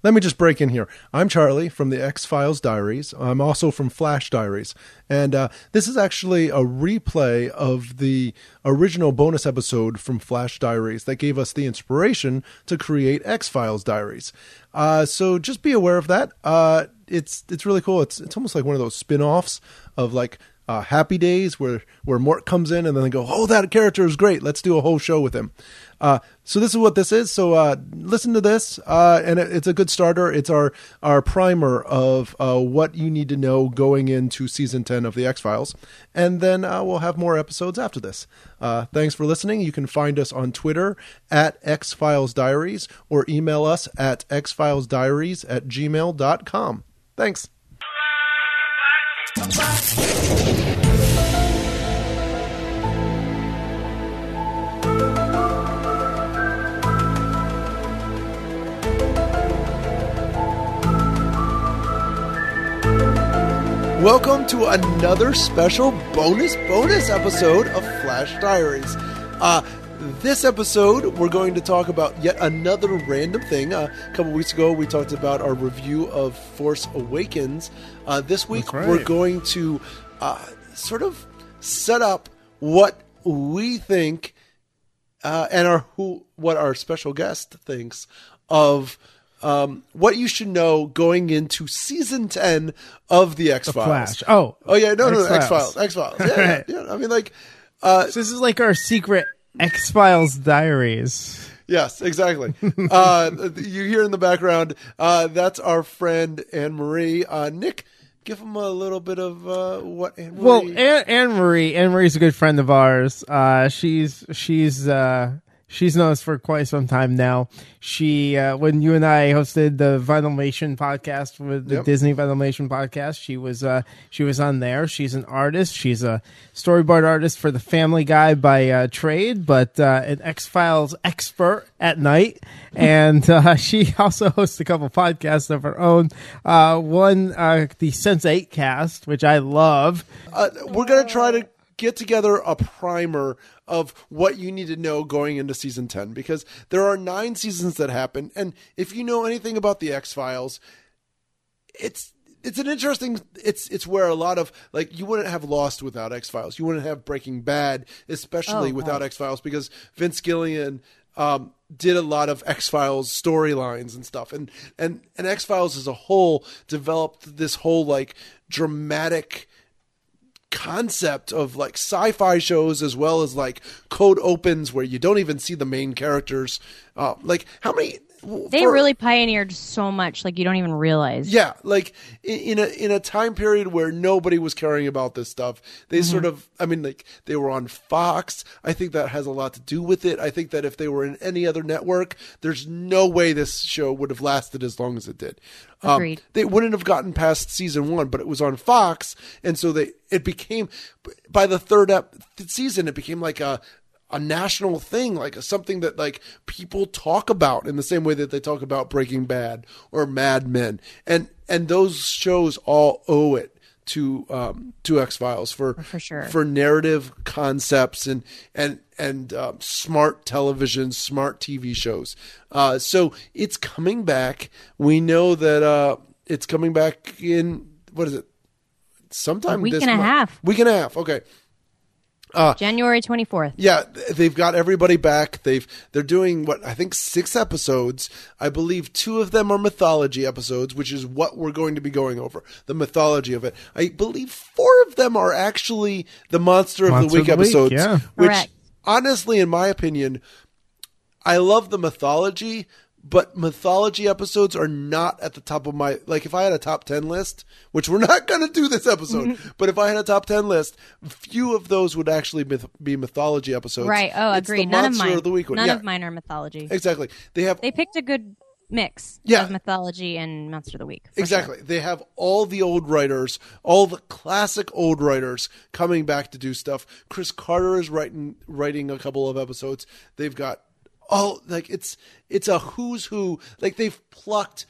let me just break in here. I'm Charlie from the X-Files Diaries. I'm also from Flash Diaries. And this is actually a replay of the original bonus episode from Flash Diaries that gave us the inspiration to create X-Files Diaries. So just be aware of that. It's really cool. It's almost like one of those spin-offs of like Happy Days where Mort comes in and then they go, oh, that character is great. Let's do a whole show with him. So this is what this is. So listen to this, and it's a good starter. It's our primer of what you need to know going into season 10 of the X-Files. And then we'll have more episodes after this. Thanks for listening. You can find us on Twitter at X-Files Diaries or email us at xfilesdiaries@gmail.com. Thanks. Welcome to another special bonus episode of Flash Diaries. This episode, we're going to talk about yet another random thing. A couple weeks ago, we talked about our review of Force Awakens. This week, we're going to sort of set up what we think and what our special guest thinks of what you should know going into season 10 of the X-Files. Oh yeah, no, X-Files. Yeah, yeah. I mean, like, so this is like our secret X-Files Diaries. Yes, exactly. You hear in the background, that's our friend Anne-Marie. Nick, give them a little bit of what Anne-Marie... Well, Anne-Marie's a good friend of ours. She's known us for quite some time now. She, when you and I hosted the Vinylmation podcast with the Disney Vinylmation podcast, she was on there. She's an artist. She's a storyboard artist for the Family Guy by trade, but an X-Files expert at night. And she also hosts a couple podcasts of her own. One, the Sense8 cast, which I love. We're going to try to get together a primer of what you need to know going into season 10, because there are 9 seasons that happen. And if you know anything about the X-Files, it's an interesting, it's where a lot of, like, you wouldn't have Lost without X-Files. You wouldn't have Breaking Bad, especially without X-Files, because Vince Gilligan did a lot of X-Files storylines and stuff. And X-Files as a whole developed this whole, like, dramatic concept of like sci-fi shows, as well as like cold opens where you don't even see the main characters. Like how many they really pioneered so much, like you don't even realize. Yeah, like in a time period where nobody was caring about this stuff, they sort of, I mean, like they were on Fox. I think that has a lot to do with it. I think that if they were in any other network, there's no way this show would have lasted as long as it did. Agreed. They wouldn't have gotten past season 1, but it was on Fox, and so it became, by the third season, it became like a national thing, like something that like people talk about in the same way that they talk about Breaking Bad or Mad Men, and those shows all owe it to X-Files for sure, for narrative concepts and smart television, smart TV shows. So it's coming back. We know that it's coming back in, what is it? Sometime a week this and a half. Week and a half. Okay. January 24th. Yeah, they've got everybody back. They're doing what I think 6 episodes. I believe 2 of them are mythology episodes, which is what we're going to be going over, the mythology of it. I believe 4 of them are actually the Monster of the Week episodes. Yeah. Which, correct, honestly, in my opinion, I love the mythology, but mythology episodes are not at the top of my, like if I had a top 10 list, which we're not going to do this episode, but if I had a top 10 list, few of those would actually be mythology episodes. right? Oh, It's agreed. the None of Monster mine. of the Week one. None Yeah, of mine are mythology. exactly. They picked a good mix of mythology and Monster of the Week. Exactly. Sure. They have all the old writers, all the classic old writers coming back to do stuff. Chris Carter is writing a couple of episodes. They've got like it's a who's who. Like they've plucked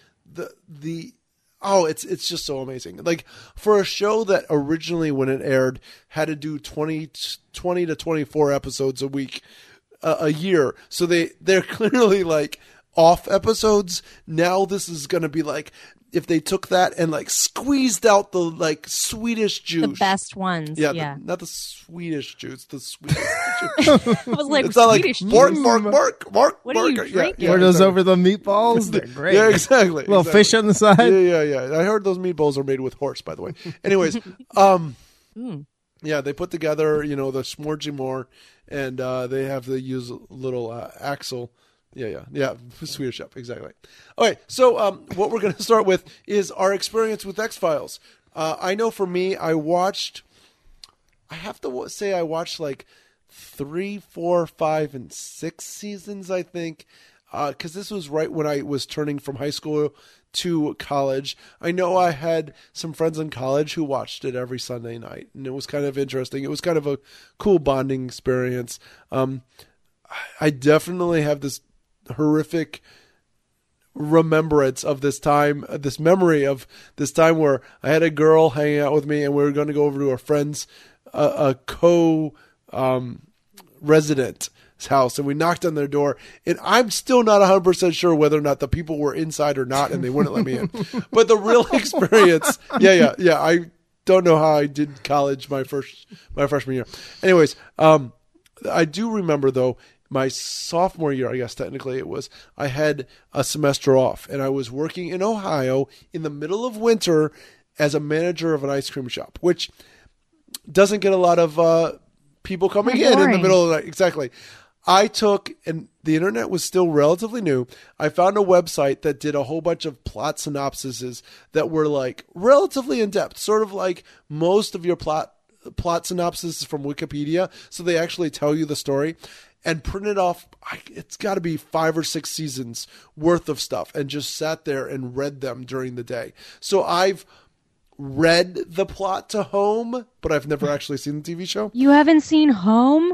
it's just so amazing. Like for a show that originally when it aired had to do 20 to 24 episodes a week, a year. So they're clearly like off episodes. Now this is going to be like if they took that and like squeezed out the like Swedish juice. The best ones. Yeah. Not the Swedish juice, the Swedish juice. It was like It's not Swedish like juice. Mark. What are you drinking? Pour those over the meatballs. They're great. Yeah, exactly. Little fish on the side. Yeah. I heard those meatballs are made with horse, by the way. Anyways, yeah, they put together, the Smorgy More, and they have to use a little axle. Yeah. Swedish Chef, exactly. Okay, so what we're going to start with is our experience with X-Files. I know for me, I have to say I watched like 3, 4, 5, and 6 seasons, I think, because this was right when I was turning from high school to college. I know I had some friends in college who watched it every Sunday night, and it was kind of interesting. It was kind of a cool bonding experience. I definitely have this horrific remembrance of this time, this memory of this time where I had a girl hanging out with me, and we were going to go over to a friend's, a resident's house, and we knocked on their door, and I'm still not 100% sure whether or not the people were inside or not, and they wouldn't let me in. But the real experience, yeah, I don't know how I did college my freshman year. Anyways, I do remember though, my sophomore year, I guess technically it was, I had a semester off, and I was working in Ohio in the middle of winter as a manager of an ice cream shop, which doesn't get a lot of people coming in the middle of the night. Exactly. I took, and the internet was still relatively new, I found a website that did a whole bunch of plot synopsises that were like relatively in-depth, sort of like most of your plot synopsis from Wikipedia, so they actually tell you the story, and printed off, it's got to be 5 or 6 seasons worth of stuff, and just sat there and read them during the day. So I've read the plot to Home, but I've never actually seen the TV show. You haven't seen Home?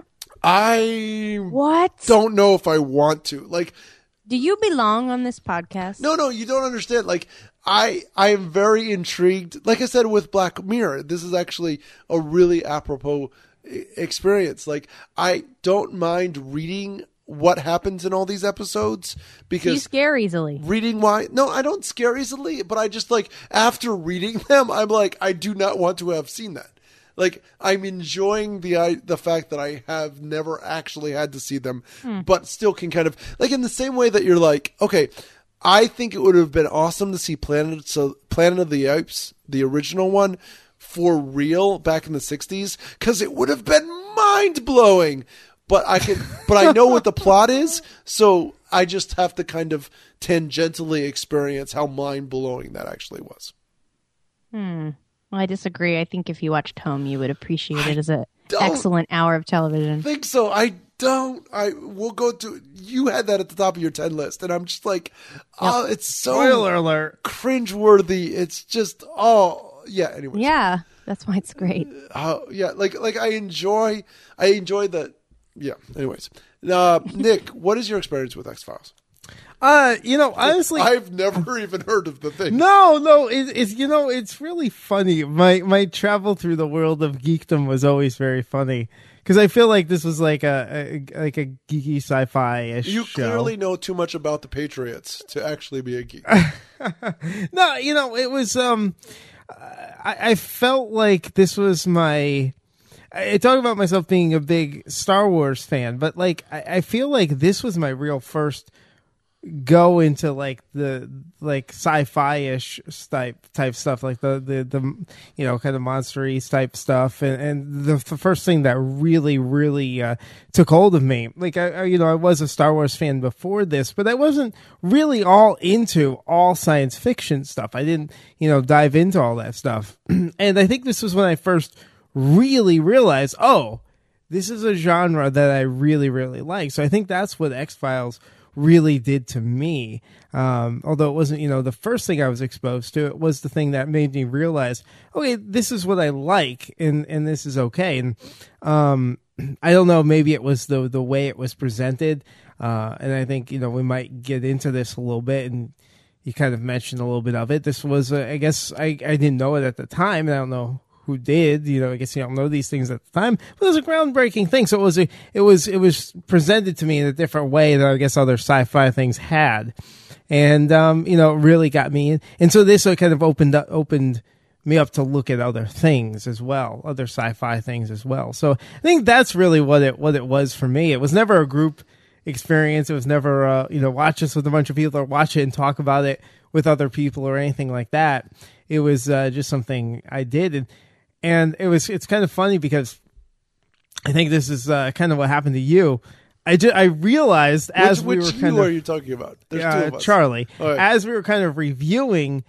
I What? don't know if I want to. Like, do you belong on this podcast? No, you don't understand. Like, I am very intrigued. Like I said with Black Mirror, this is actually a really apropos experience. Like, I don't mind reading what happens in all these episodes because you scare easily. Reading why? No, I don't scare easily, but I just like after reading them, I'm like, I do not want to have seen that. Like, I'm enjoying the fact that I have never actually had to see them, but still can kind of like in the same way that you're like, okay, I think it would have been awesome to see Planet of the Apes, the original one, for real back in the 60s, because it would have been mind blowing. But I know what the plot is, so I just have to kind of tangentially experience how mind blowing that actually was. Well, I disagree. I think if you watched Home, you would appreciate it as an excellent hour of television. I think so. I don't. We'll go to. You had that at the top of your 10 list, and I'm just like, oh, it's so spoiler alert, cringeworthy. It's just, yeah. Anyway, yeah, that's why it's great. Yeah, like I enjoy the. Yeah. Anyways, Nick, what is your experience with X-Files? Honestly, I've never even heard of the thing. No, it's really funny. My travel through the world of geekdom was always very funny because I feel like this was like a geeky sci-fi-ish You show. clearly know too much about the Patriots to actually be a geek. No, it was. I felt like this was my. I talk about myself being a big Star Wars fan, but like I feel like this was my real first go into like the sci-fi-ish type stuff, like the kind of monster-y type stuff, and the first thing that really took hold of me. Like I was a Star Wars fan before this, but I wasn't really all into all science fiction stuff. I didn't dive into all that stuff, and I think this was when I first really realized, this is a genre that I really like. So I think that's what X-Files really did to me. Although it wasn't, the first thing I was exposed to, it was the thing that made me realize, okay, this is what I like and this is okay. And I don't know, maybe it was the way it was presented. And I think, we might get into this a little bit, and you kind of mentioned a little bit of it. This was, I guess I didn't know it at the time, and I don't know who did. I guess you don't know these things at the time, but it was a groundbreaking thing. So it was presented to me in a different way that I guess other sci-fi things had, and it really got me in. And so this kind of opened me up to look at other things as well, other sci-fi things as well. So I think that's really what it was for me. It was never a group experience. It was never watch this with a bunch of people or watch it and talk about it with other people or anything like that. It was just something I did, and it's kind of funny because I think this is kind of what happened to you. I realized as we were kind of, are you talking about? There's two of us. Charlie, right. As we were kind of reviewing,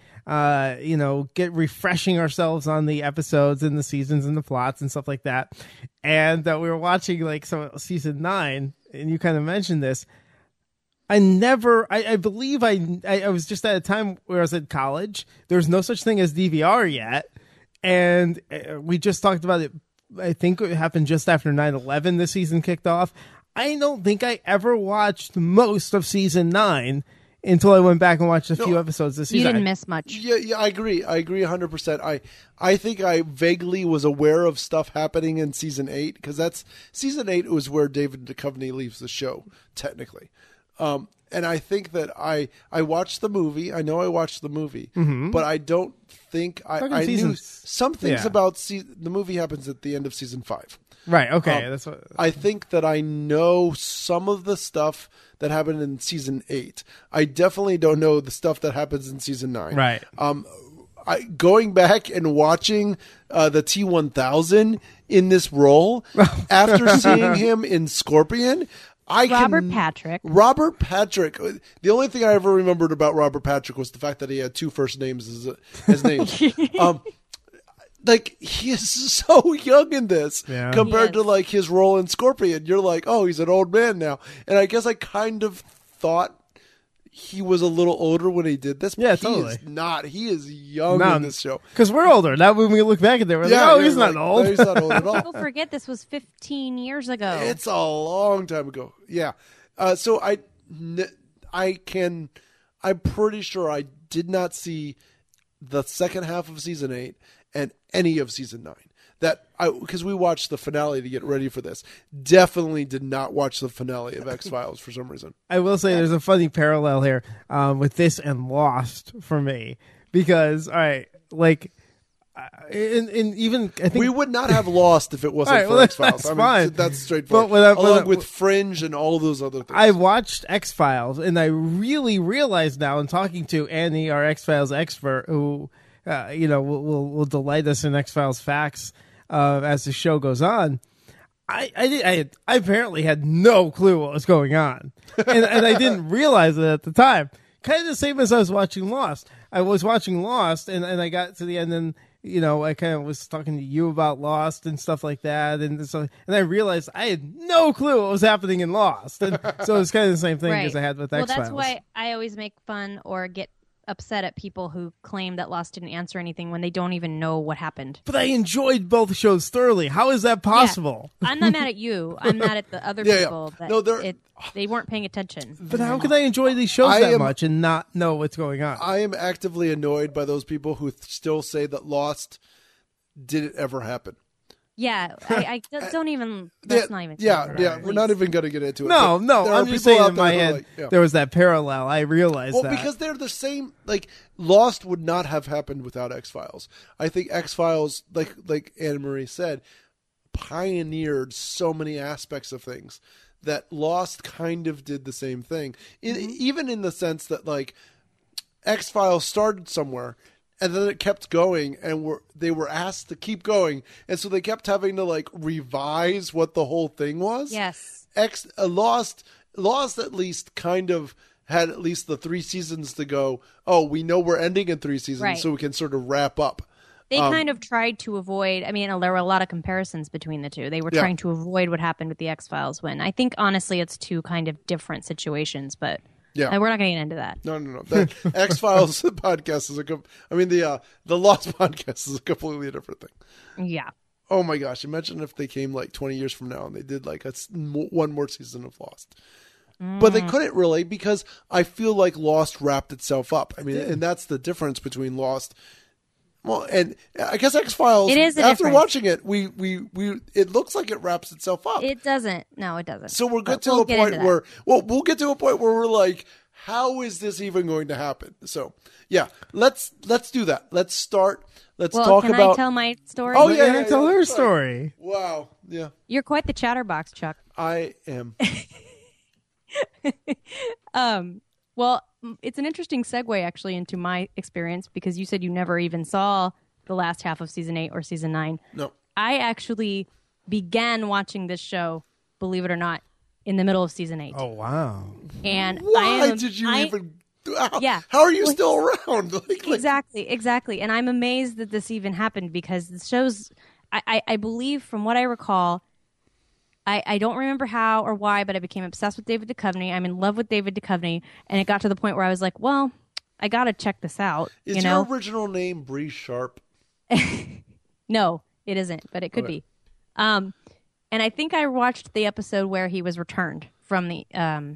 refreshing ourselves on the episodes and the seasons and the plots and stuff like that, and we were watching like season 9, and you kind of mentioned this. I believe I was just at a time where I was in college. There was no such thing as DVR yet, and we just talked about it. I think it happened just after 9/11. The season kicked off. I don't think I ever watched most of season 9 until I went back and watched a few episodes this season. You didn't miss much. Yeah, I agree 100%. I think I vaguely was aware of stuff happening in season 8, because that's season 8 was where David Duchovny leaves the show, technically. And I think that I watched the movie. I know I watched the movie, but I don't think I knew some things about the movie happens at the end of season 5. Right. Okay. That's what I think that I know some of the stuff that happened in season 8. I definitely don't know the stuff that happens in season 9. Right. Going back and watching the T-1000 in this role after seeing him in Scorpion. Robert Patrick. The only thing I ever remembered about Robert Patrick was the fact that he had 2 first names as names. Like, he is so young in this compared to like his role in Scorpion. You're like, oh, he's an old man now. And I guess I kind of thought he was a little older when he did this. But yeah, totally. He is not. He is young in this show. Because we're older. Now when we look back at it, we're like, oh, he's not old. No, he's not old at all. People forget this was 15 years ago. It's a long time ago. Yeah. So I'm pretty sure I did not see the second half of season 8 and any of season 9. Because we watched the finale to get ready for this. Definitely did not watch the finale of X-Files for some reason. I will say there's a funny parallel here with this and Lost for me. Because, all right, like, and even I think we would not have Lost if it wasn't for X-Files. That's fine. That's straightforward. Along with Fringe and all those other things. I watched X-Files, and I really realized now in talking to Annie, our X-Files expert, who will delight us in X-Files facts as the show goes on. I apparently had no clue what was going on, and I didn't realize it at the time. Kind of the same as I was watching Lost. I was watching Lost, and I got to the end, and I kind of was talking to you about Lost and stuff like that, and I realized I had no clue what was happening in Lost, and so it's kind of the same thing as I had with X-Files. Well, that's why I always make fun or get upset at people who claim that Lost didn't answer anything when they don't even know what happened. But I enjoyed both shows thoroughly. How is that possible? Yeah. I'm not mad at you. I'm mad at the other people that they weren't paying attention. But how can I enjoy these shows that much and not know what's going on? I am actively annoyed by those people who still say that Lost didn't ever happen. Yeah, I don't even. That's not even. Yeah. We're not even going to get into it. No. I'm just saying in my head there was that parallel. I realized that. Well, because they're the same. Like, Lost would not have happened without X-Files. I think X-Files, like Anne Marie said, pioneered so many aspects of things that Lost kind of did the same thing. Even in the sense that, like, X-Files started somewhere. And then it kept going, and they were asked to keep going, and so they kept having to like revise what the whole thing was. Yes, Lost at least kind of had at least the 3 seasons to go. Oh, we know we're ending in 3 seasons, so we can sort of wrap up. They kind of tried to avoid. I mean, there were a lot of comparisons between the two. They were trying to avoid what happened with the X-Files. When I think honestly, it's 2 kind of different situations, but. Yeah, we're not going to get into that. No. That X-Files podcast is the Lost podcast is a completely different thing. Yeah. Oh my gosh! Imagine if they came like 20 years from now and they did like one more season of Lost. But they couldn't really, because I feel like Lost wrapped itself up. I mean, and that's the difference between Lost. Well, and I guess X-Files, it is after watching it, we it looks like it wraps itself up. It doesn't. No, it doesn't. So we'll get to a point where we're like, how is this even going to happen? So yeah, let's do that. Let's start. Let's talk about. Can I tell my story? Oh yeah, tell her story. Wow. Yeah. You're quite the chatterbox, Chuck. I am. Well, it's an interesting segue actually into my experience because you said you never even saw the last half of season 8 or season 9. No. I actually began watching this show, believe it or not, in the middle of season 8. Oh, wow. And why did you even... How are you still around? Exactly. And I'm amazed that this even happened because the show's... I believe, from what I recall... I don't remember how or why, but I became obsessed with David Duchovny. I'm in love with David Duchovny, and it got to the point where I was like, well, I got to check this out. Is your original name Bree Sharp? No, it isn't, but it could be. And I think I watched the episode where he was returned from the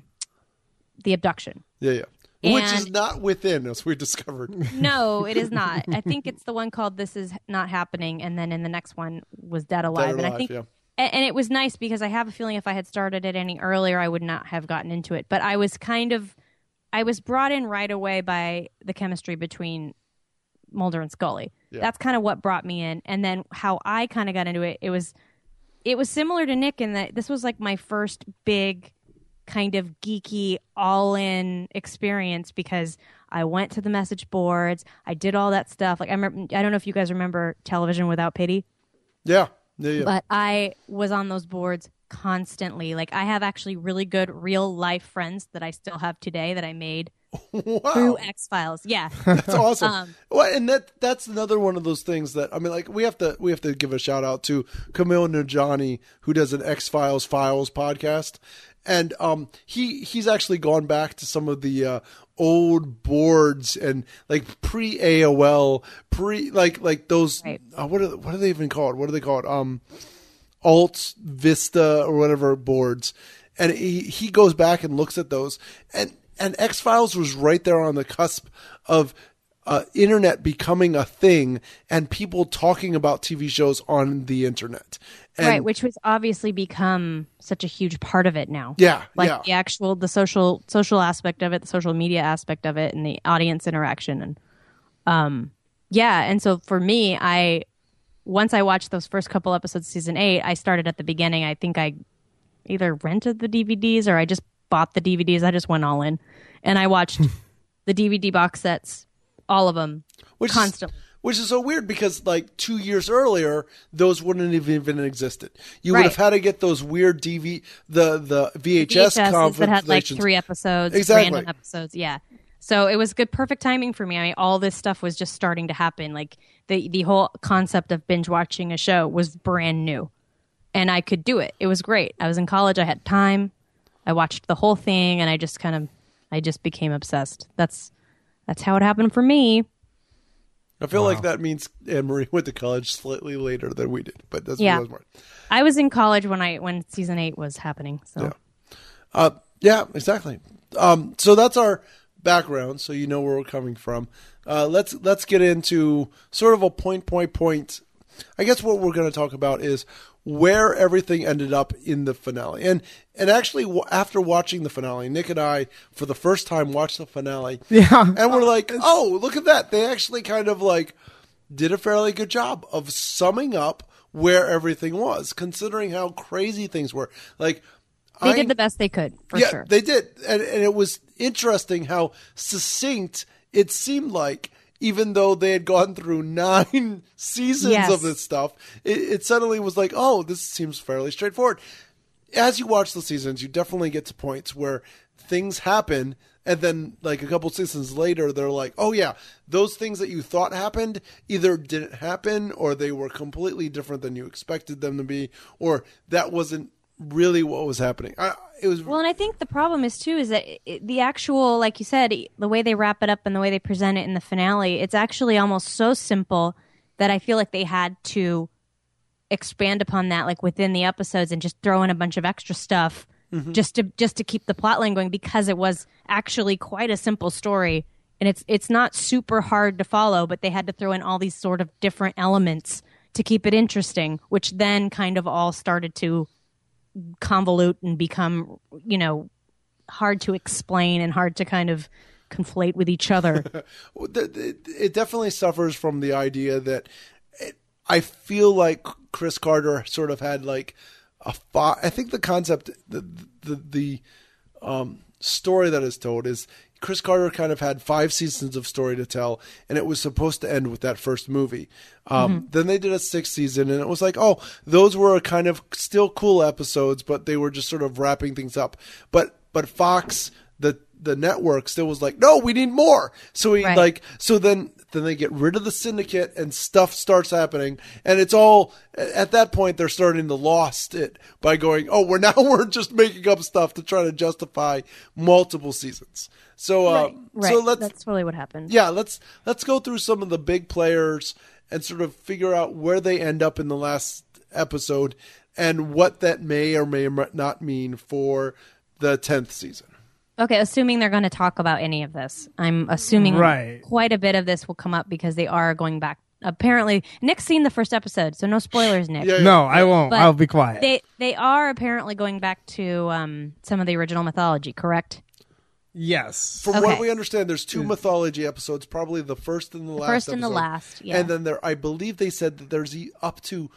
abduction. Yeah. Which is not within, as we discovered. No, it is not. I think it's the one called This Is Not Happening, and then in the next one was Dead Alive. I think... Yeah. And it was nice because I have a feeling if I had started it any earlier, I would not have gotten into it. But I was brought in right away by the chemistry between Mulder and Scully. Yeah. That's kind of what brought me in. And then how I kind of got into it, it was similar to Nick in that this was like my first big kind of geeky all-in experience because I went to the message boards. I did all that stuff. Like I don't know if you guys remember Television Without Pity. Yeah. But I was on those boards constantly. Like I have actually really good real life friends that I still have today that I made through X-Files. Yeah. That's awesome. Well, and that's another one of those things that I mean, like we have to give a shout out to Camille Najani, who does an X-Files podcast. And he's actually gone back to some of the old boards and like pre-AOL, like those. Right. What are they even called? What are they called? Alt Vista or whatever boards. And he goes back and looks at those. And X-Files was right there on the cusp of internet becoming a thing and people talking about TV shows on the internet. And, right, which has obviously become such a huge part of it now. Yeah, like the social aspect of it, the social media aspect of it, and the audience interaction, and and so for me, once I watched those first couple episodes of season 8, I started at the beginning. I think I either rented the DVDs or I just bought the DVDs. I just went all in, and I watched the DVD box sets, all of them, constantly. Which is so weird because like 2 years earlier, those wouldn't have even existed. You would have had to get those weird the VHS compilations that had like 3 episodes, random episodes. Yeah. So it was good, perfect timing for me. I mean, all this stuff was just starting to happen. Like the whole concept of binge watching a show was brand new, and I could do it. It was great. I was in college. I had time. I watched the whole thing, and I just became obsessed. That's how it happened for me. I feel like that means Anne-Marie went to college slightly later than we did, but that's what I was more. I was in college when season 8 was happening. So yeah, exactly. So that's our background, so you know where we're coming from. Let's get into sort of a point. I guess what we're going to talk about is where everything ended up in the finale. And actually, after watching the finale, Nick and I, for the first time, watched the finale. Yeah. And we're like, oh, look at that. They actually kind of like did a fairly good job of summing up where everything was, considering how crazy things were. Like, they did the best they could, for sure. They did. And it was interesting how succinct it seemed like. Even though they had gone through 9 seasons of this stuff, it suddenly was like, oh, this seems fairly straightforward. As you watch the seasons, you definitely get to points where things happen, and then like a couple seasons later, they're like, oh yeah, those things that you thought happened either didn't happen, or they were completely different than you expected them to be, or that wasn't really what was happening. And I think the problem is too is that the actual, like you said, the way they wrap it up and the way they present it in the finale, it's actually almost so simple that I feel like they had to expand upon that, like within the episodes, and just throw in a bunch of extra stuff just to keep the plot line going, because it was actually quite a simple story and it's not super hard to follow, but they had to throw in all these sort of different elements to keep it interesting, which then kind of all started to convolute and become, hard to explain and hard to kind of conflate with each other. It definitely suffers from the idea that I feel like Chris Carter sort of had like I think the concept, the story that is told is Chris Carter kind of had 5 seasons of story to tell, and it was supposed to end with that first movie. Then they did a 6th season, and it was like, oh, those were kind of still cool episodes, but they were just sort of wrapping things up. But Fox, the network, still was like, no, we need more. So then they get rid of the syndicate and stuff starts happening, and it's all at that point they're starting to lost it by going, oh, we're just making up stuff to try to justify multiple seasons. So right. So that's really what happened. Yeah, let's go through some of the big players and sort of figure out where they end up in the last episode and what that may or may not mean for the 10th season. Okay, assuming they're going to talk about any of this. I'm assuming quite a bit of this will come up because they are going back. Apparently, Nick's seen the first episode, so no spoilers, Nick. Yeah. No, I won't. But I'll be quiet. They are apparently going back to some of the original mythology, correct? Yes. From what we understand, there's 2 mythology episodes, probably the first and the last First episode. and the last, yeah. And then I believe they said that there's up to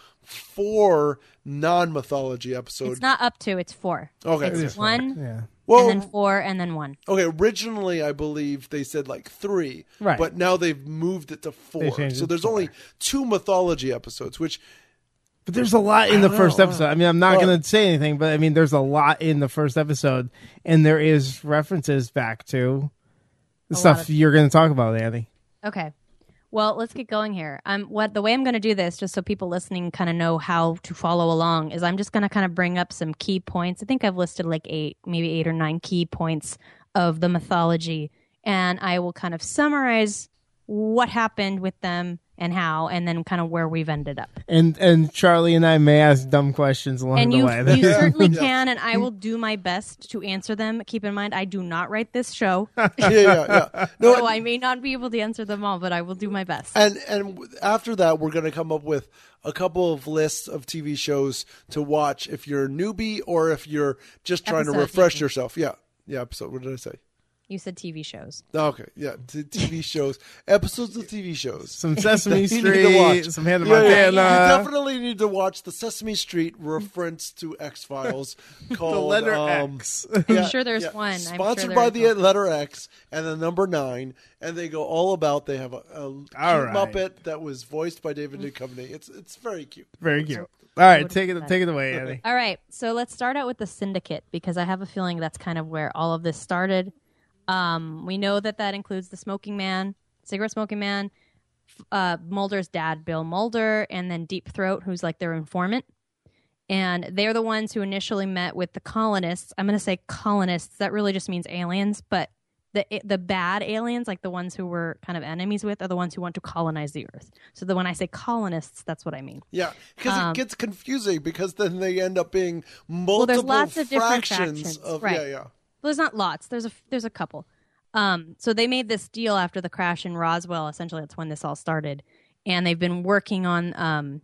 4 non-mythology episodes. It's not up to, it's 4. Okay. It's 1, yeah. Well, and then 4, and then 1. Okay, originally I believe they said like 3, right? But now they've moved it to 4. So there's only 2 mythology episodes, which... But there's a lot in the first episode. I mean, I'm not going to say anything, but I mean, there's a lot in the first episode, and there is references back to the stuff you're going to talk about, Andy. Okay. Well, let's get going here. The way I'm going to do this, just so people listening kind of know how to follow along, is I'm just going to kind of bring up some key points. I think I've listed like 8 or 9 key points of the mythology, and I will kind of summarize what happened with them and how, and then kind of where we've ended up. And Charlie and I may ask dumb questions along the way. You certainly can, and I will do my best to answer them. Keep in mind, I do not write this show. Yeah. No, so I may not be able to answer them all, but I will do my best. And after that, we're going to come up with a couple of lists of TV shows to watch if you're a newbie or if you're just trying to refresh yourself. Yeah, episode. What did I say? You said TV shows. Okay, yeah, TV shows, episodes of TV shows. Some Sesame Street, some Hannah Montana. You definitely need to watch the Sesame Street reference to X-Files called The Letter X. I'm sure there's one. Sponsored by the letter X and the number 9, and they go all about. They have a cute Muppet that was voiced by David Duchovny. It's very cute. Very cute. All right, take it away, Annie. All right, so let's start out with the Syndicate because I have a feeling that's kind of where all of this started. We know that includes the cigarette smoking man, Mulder's dad, Bill Mulder, and then Deep Throat, who's like their informant. And they're the ones who initially met with the colonists. I'm going to say colonists. That really just means aliens. But the bad aliens, like the ones who we're kind of enemies with, are the ones who want to colonize the Earth. So when I say colonists, that's what I mean. Yeah, because it gets confusing because then they end up being multiple there's lots of different fractions of right. Yeah. Well, there's not lots. There's a couple. So they made this deal after the crash in Roswell. Essentially, that's when this all started. And they've been working on...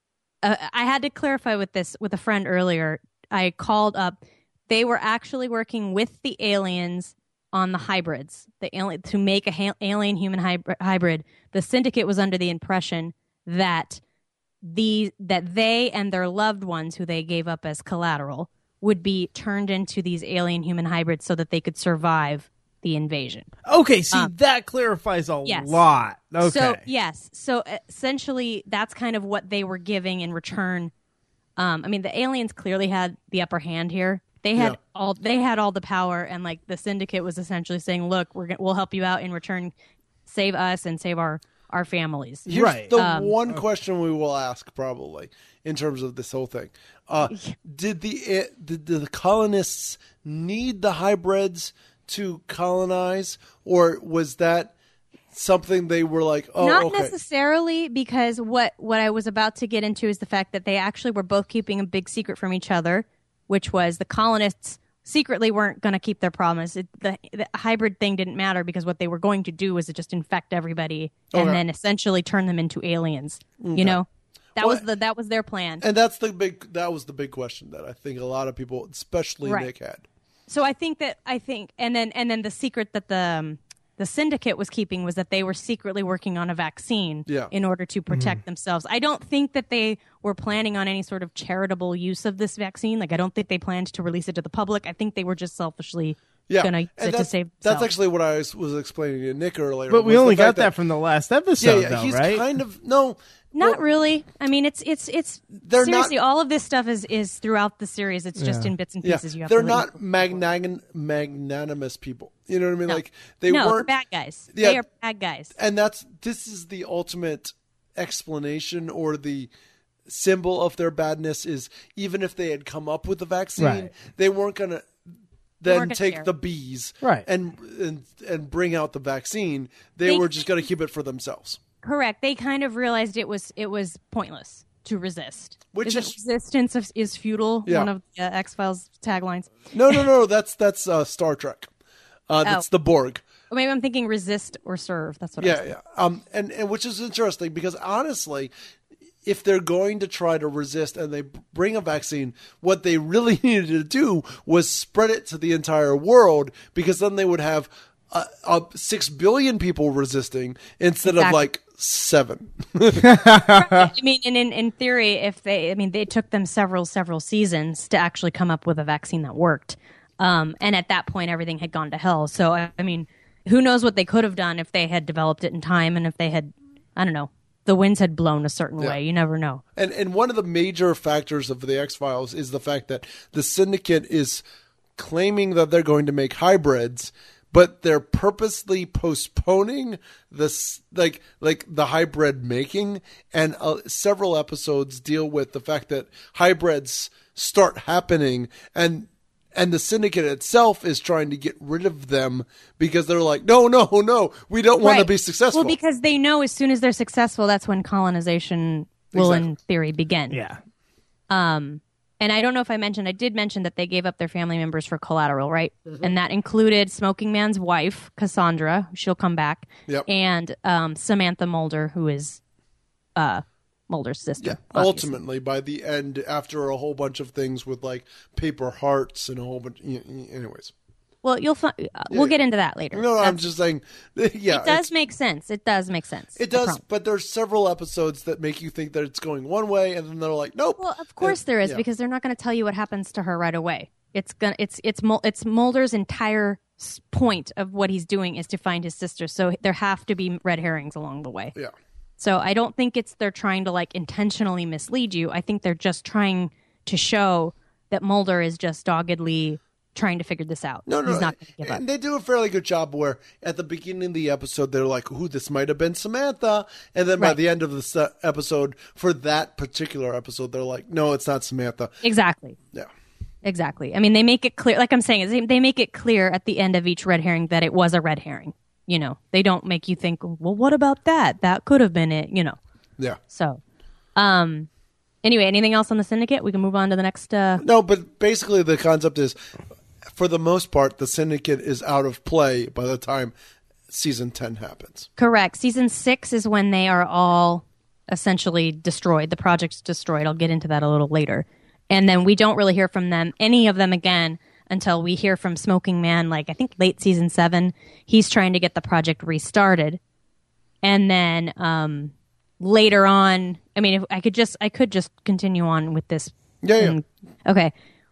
I had to clarify with a friend earlier. I called up. They were actually working with the aliens on the hybrids. To make a alien-human hybrid. The Syndicate was under the impression that they and their loved ones, who they gave up as collateral, would be turned into these alien human hybrids so that they could survive the invasion. Okay, see, that clarifies a lot. Okay. So essentially that's kind of what they were giving in return. I mean, the aliens clearly had the upper hand here. They had all the power, and like the Syndicate was essentially saying, look, we'll help you out in return, save us and save our families. Here's the one question we will ask probably in terms of this whole thing. Did the colonists need the hybrids to colonize, or was that something they were like, not necessarily, because what I was about to get into is the fact that they actually were both keeping a big secret from each other, which was the colonists secretly weren't going to keep their promise. The hybrid thing didn't matter because what they were going to do was to just infect everybody and then essentially turn them into aliens. You know, that was their plan. And that was the big question that I think a lot of people, especially Nick, had. So I think, and then the secret that the syndicate was keeping was that they were secretly working on a vaccine in order to protect themselves. I don't think that they were planning on any sort of charitable use of this vaccine. Like, I don't think they planned to release it to the public. I think they were just selfully going to use it to save themselves. That's actually what I was explaining to Nick earlier. But we only got that from the last episode, though, he's right? kind of, no. Not really. I mean, it's seriously, all of this stuff is throughout the series. It's just in bits and pieces. You have they're to not magnanimous people. You know what I mean? No. Like they weren't they're bad guys. Yeah, they are bad guys. And this is the ultimate explanation or the symbol of their badness is even if they had come up with the vaccine, they weren't going to then take the bees and bring out the vaccine. They were just going to keep it for themselves. Correct. They kind of realized it was pointless to resist. Resistance is futile? Yeah. One of the X-Files taglines. No. That's Star Trek. That's the Borg. Or maybe I'm thinking resist or serve. That's what I was thinking. And which is interesting because honestly, if they're going to try to resist and they bring a vaccine, what they really needed to do was spread it to the entire world because then they would have 6 billion people resisting instead of like 7. I mean, and in theory, they took them several seasons to actually come up with a vaccine that worked. And at that point, everything had gone to hell. So, I mean, who knows what they could have done if they had developed it in time and if they had, I don't know, the winds had blown a certain way. You never know. And one of the major factors of the X-Files is the fact that the Syndicate is claiming that they're going to make hybrids, but they're purposely postponing this, like the hybrid making, and several episodes deal with the fact that hybrids start happening, and the Syndicate itself is trying to get rid of them because they're like, no, we don't want to be successful. Well, because they know as soon as they're successful, that's when colonization will, in theory, begin. Yeah. And I don't know if I did mention that they gave up their family members for collateral, right? Mm-hmm. And that included Smoking Man's wife, Cassandra, she'll come back, and Samantha Mulder, who is Mulder's sister. Yeah, ultimately, by the end, after a whole bunch of things with like paper hearts and a whole bunch, anyways. Well, we'll get into that later. No, I'm just saying, it does make sense. It does make sense. It does, but there's several episodes that make you think that it's going one way, and then they're like, nope. Well, of course there is, because they're not going to tell you what happens to her right away. It's Mulder's entire point of what he's doing is to find his sister, so there have to be red herrings along the way. Yeah. So I don't think they're trying to like intentionally mislead you. I think they're just trying to show that Mulder is just doggedly trying to figure this out. No. He's not going to give up. And they do a fairly good job where at the beginning of the episode, they're like, ooh, this might have been Samantha. And then by the end of the episode, for that particular episode, they're like, no, it's not Samantha. Exactly. Yeah. Exactly. I mean, they make it clear, like I'm saying, they make it clear at the end of each red herring that it was a red herring. You know, they don't make you think, well, what about that? That could have been it, Yeah. So, anyway, anything else on the Syndicate? We can move on to the next. No, but basically the concept is, for the most part, the Syndicate is out of play by the time season 10 happens. Correct. Season 6 is when they are all essentially destroyed. The project's destroyed. I'll get into that a little later. And then we don't really hear from any of them again, until we hear from Smoking Man, like I think late season 7. He's trying to get the project restarted. And then later on, I mean, if I could just continue on with this. Yeah. Okay.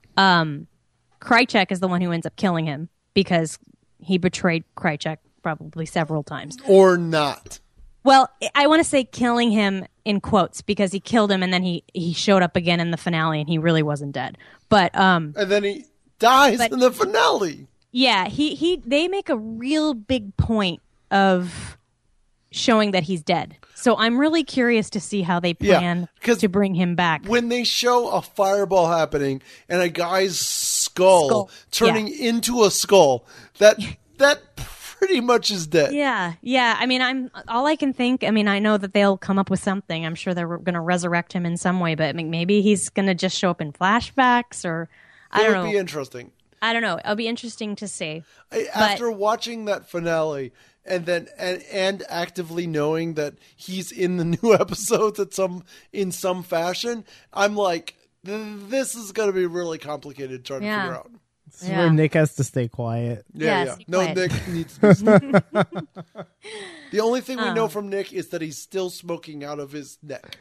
Krychek is the one who ends up killing him because he betrayed Krychek probably several times. Or not. Well, I want to say killing him in quotes because he killed him and then he showed up again in the finale and he really wasn't dead. But and then he dies in the finale. Yeah, they make a real big point of showing that he's dead. So I'm really curious to see how they plan to bring him back. When they show a fireball happening and a guy's skull turning into a skull, that pretty much is dead. Yeah. I mean, all I can think. I mean, I know that they'll come up with something. I'm sure they're going to resurrect him in some way, but maybe he's going to just show up in flashbacks, or I don't know. It would be interesting. I don't know. It'll be interesting to see. After watching that finale and then and actively knowing that he's in the new episodes in some fashion, I'm like, this is going to be really complicated trying to figure out. This is where Nick has to stay quiet. Yeah. No, quiet. Nick needs to be The only thing we know from Nick is that he's still smoking out of his neck.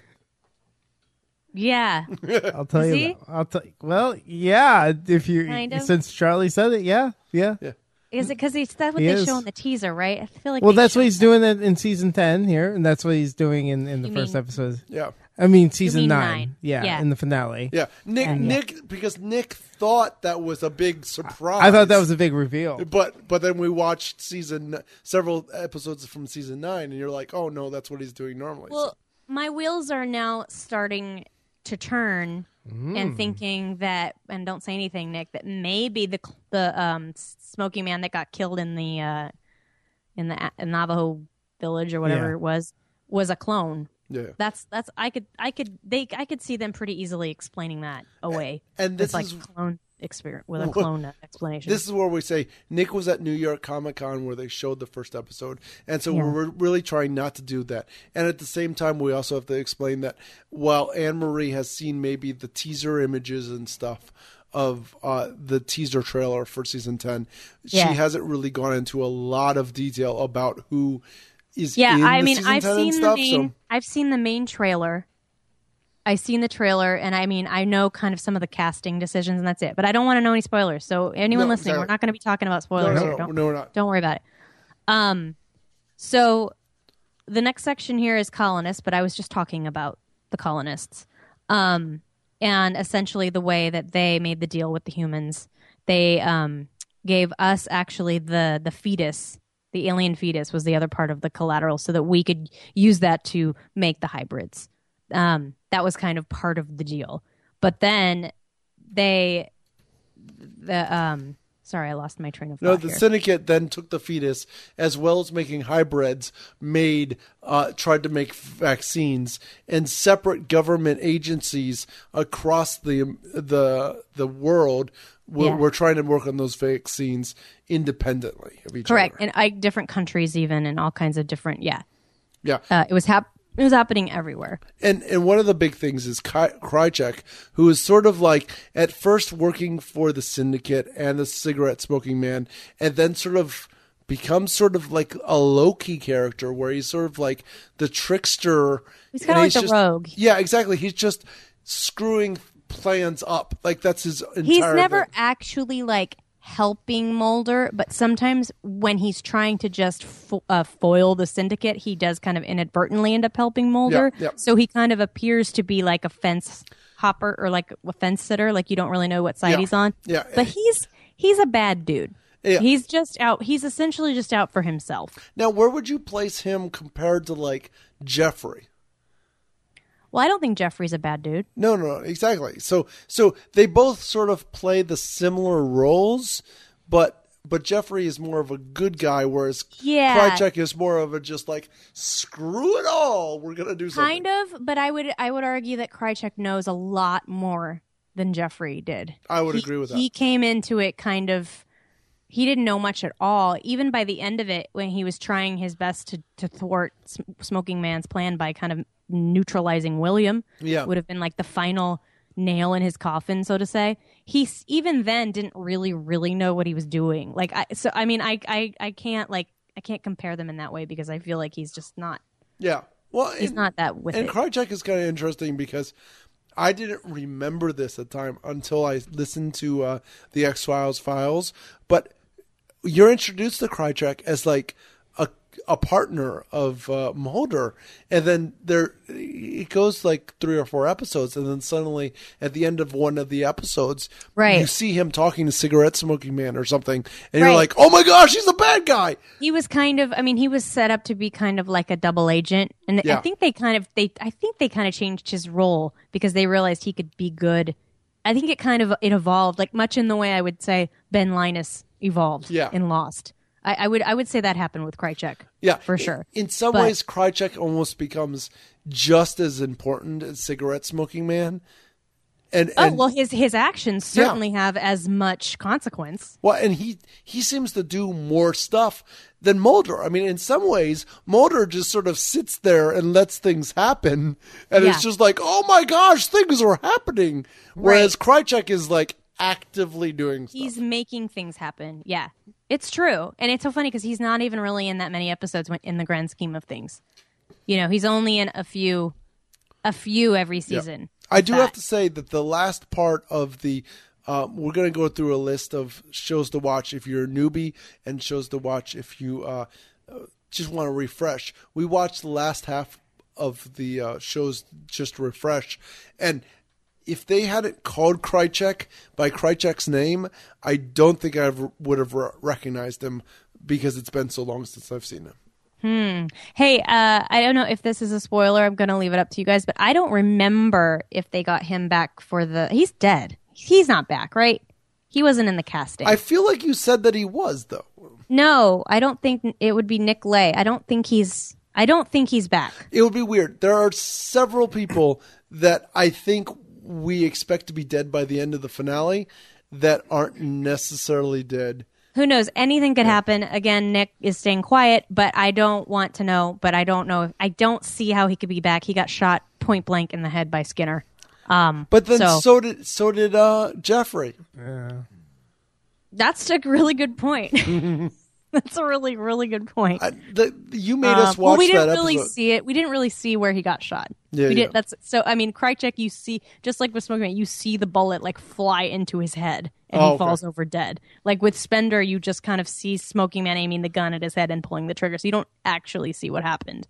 Yeah. I'll tell you. Well, yeah. If you since Charlie said it, yeah. Is it because that's what they show in the teaser, right? I feel like. Well, that's what he's doing in season 10 here, and that's what he's doing in the first episode. Yeah. I mean, season 9. Yeah, in the finale. Yeah, Nick, because Nick thought that was a big surprise. I thought that was a big reveal. But then we watched several episodes from season 9, and you're like, oh no, that's what he's doing normally. Well, my wheels are now starting to turn and thinking that, and don't say anything, Nick, that maybe the Smoky Man that got killed in the Navajo village or whatever it was a clone. Yeah, that's I could see them pretty easily explaining that away. And this is clone experience with a clone explanation. This is where we say Nick was at New York Comic Con where they showed the first episode, and so we're really trying not to do that. And at the same time, we also have to explain that while Anne Marie has seen maybe the teaser images and stuff of the teaser trailer for season 10, she hasn't really gone into a lot of detail about who is in the season 10 and stuff. I've seen the main trailer. I've seen the trailer, and I mean, I know kind of some of the casting decisions, and that's it. But I don't want to know any spoilers. So anyone listening, we're not going to be talking about spoilers here. No, we're not. Don't worry about it. So the next section here is colonists, but I was just talking about the colonists. And essentially the way that they made the deal with the humans. They gave us actually the fetus. The alien fetus was the other part of the collateral so that we could use that to make the hybrids. That was kind of part of the deal. But then sorry, I lost my train of thought. No, the syndicate then took the fetus, as well as making hybrids, tried to make vaccines, and separate government agencies across the world were trying to work on those vaccines independently of each other. Correct, and different countries even, and all kinds of different, Yeah. It was happening everywhere. And one of the big things is Krychek, who is sort of like at first working for the Syndicate and the cigarette smoking man, and then sort of becomes sort of like a Loki character where he's sort of like the trickster. He's kind of like the rogue. Yeah, exactly. He's just screwing plans up. Like that's his entire He's never thing. actually like helping Mulder, but sometimes when he's trying to just foil the Syndicate, he does kind of inadvertently end up helping Mulder. Yep. So he kind of appears to be like a fence hopper or like a fence sitter, like you don't really know what side he's on. Yeah. But he's a bad dude. Yeah. He's just out. He's essentially just out for himself. Now, where would you place him compared to like Jeffrey? Well, I don't think Jeffrey's a bad dude. No, exactly. So they both sort of play the similar roles, but Jeffrey is more of a good guy, whereas Krychek is more of a just like screw it all. We're gonna do something. Kind of, but I would argue that Krychek knows a lot more than Jeffrey did. I would agree with that. He came into it kind of. He didn't know much at all. Even by the end of it, when he was trying his best to thwart Smoking Man's plan by kind of neutralizing William, would have been like the final nail in his coffin, so to say. He even then didn't really know what he was doing. Like, I can't compare them in that way because I feel like he's just not. Yeah, well, he's not that with and it. And Krychek is kind of interesting because I didn't remember this at the time until I listened to the X-Files files, but you're introduced to Krychek as like a partner of Mulder, and then it goes like 3 or 4 episodes, and then suddenly at the end of one of the episodes, you see him talking to Cigarette Smoking Man or something, and you're like, oh my gosh, he's a bad guy. He was he was set up to be kind of like a double agent, and I think they kind of changed his role because they realized he could be good. I think it evolved, like much in the way I would say Ben Linus evolved in Lost. I would say that happened with Krychek. Yeah, for sure. In some ways, Krychek almost becomes just as important as Cigarette Smoking Man, And well, his actions certainly have as much consequence. Well, and he seems to do more stuff than Mulder. I mean, in some ways, Mulder just sort of sits there and lets things happen, and it's just like, oh my gosh, things are happening. Whereas Krycek is like actively doing stuff. He's making things happen. Yeah, it's true, and it's so funny because he's not even really in that many episodes in the grand scheme of things. You know, he's only in a few every season. Yeah. I do have to say that the last part of the we're going to go through a list of shows to watch if you're a newbie and shows to watch if you just want to refresh. We watched the last half of the shows just to refresh. And if they hadn't called Krycek by Krycek's name, I don't think I would have recognized him because it's been so long since I've seen him. Hey, I don't know if this is a spoiler. I'm going to leave it up to you guys, but I don't remember if they got him back for He's dead. He's not back, right? He wasn't in the casting. I feel like you said that he was, though. No, I don't think it would be Nick Lay. I don't think he's back. It would be weird. There are several people that I think we expect to be dead by the end of the finale that aren't necessarily dead. Who knows? Anything could happen. Again, Nick is staying quiet, but I don't want to know. But I don't know. I don't see how he could be back. He got shot point blank in the head by Skinner. But then so did Jeffrey. Yeah. That's a really good point. That's a really, really good point. You made us watch we didn't that really episode. see it. We didn't really see where he got shot. Yeah, we did. That's so. I mean, Krycek, you see, just like with Smoking Man, you see the bullet like fly into his head, and he falls over dead. Like with Spender, you just kind of see Smoking Man aiming the gun at his head and pulling the trigger, so you don't actually see what happened.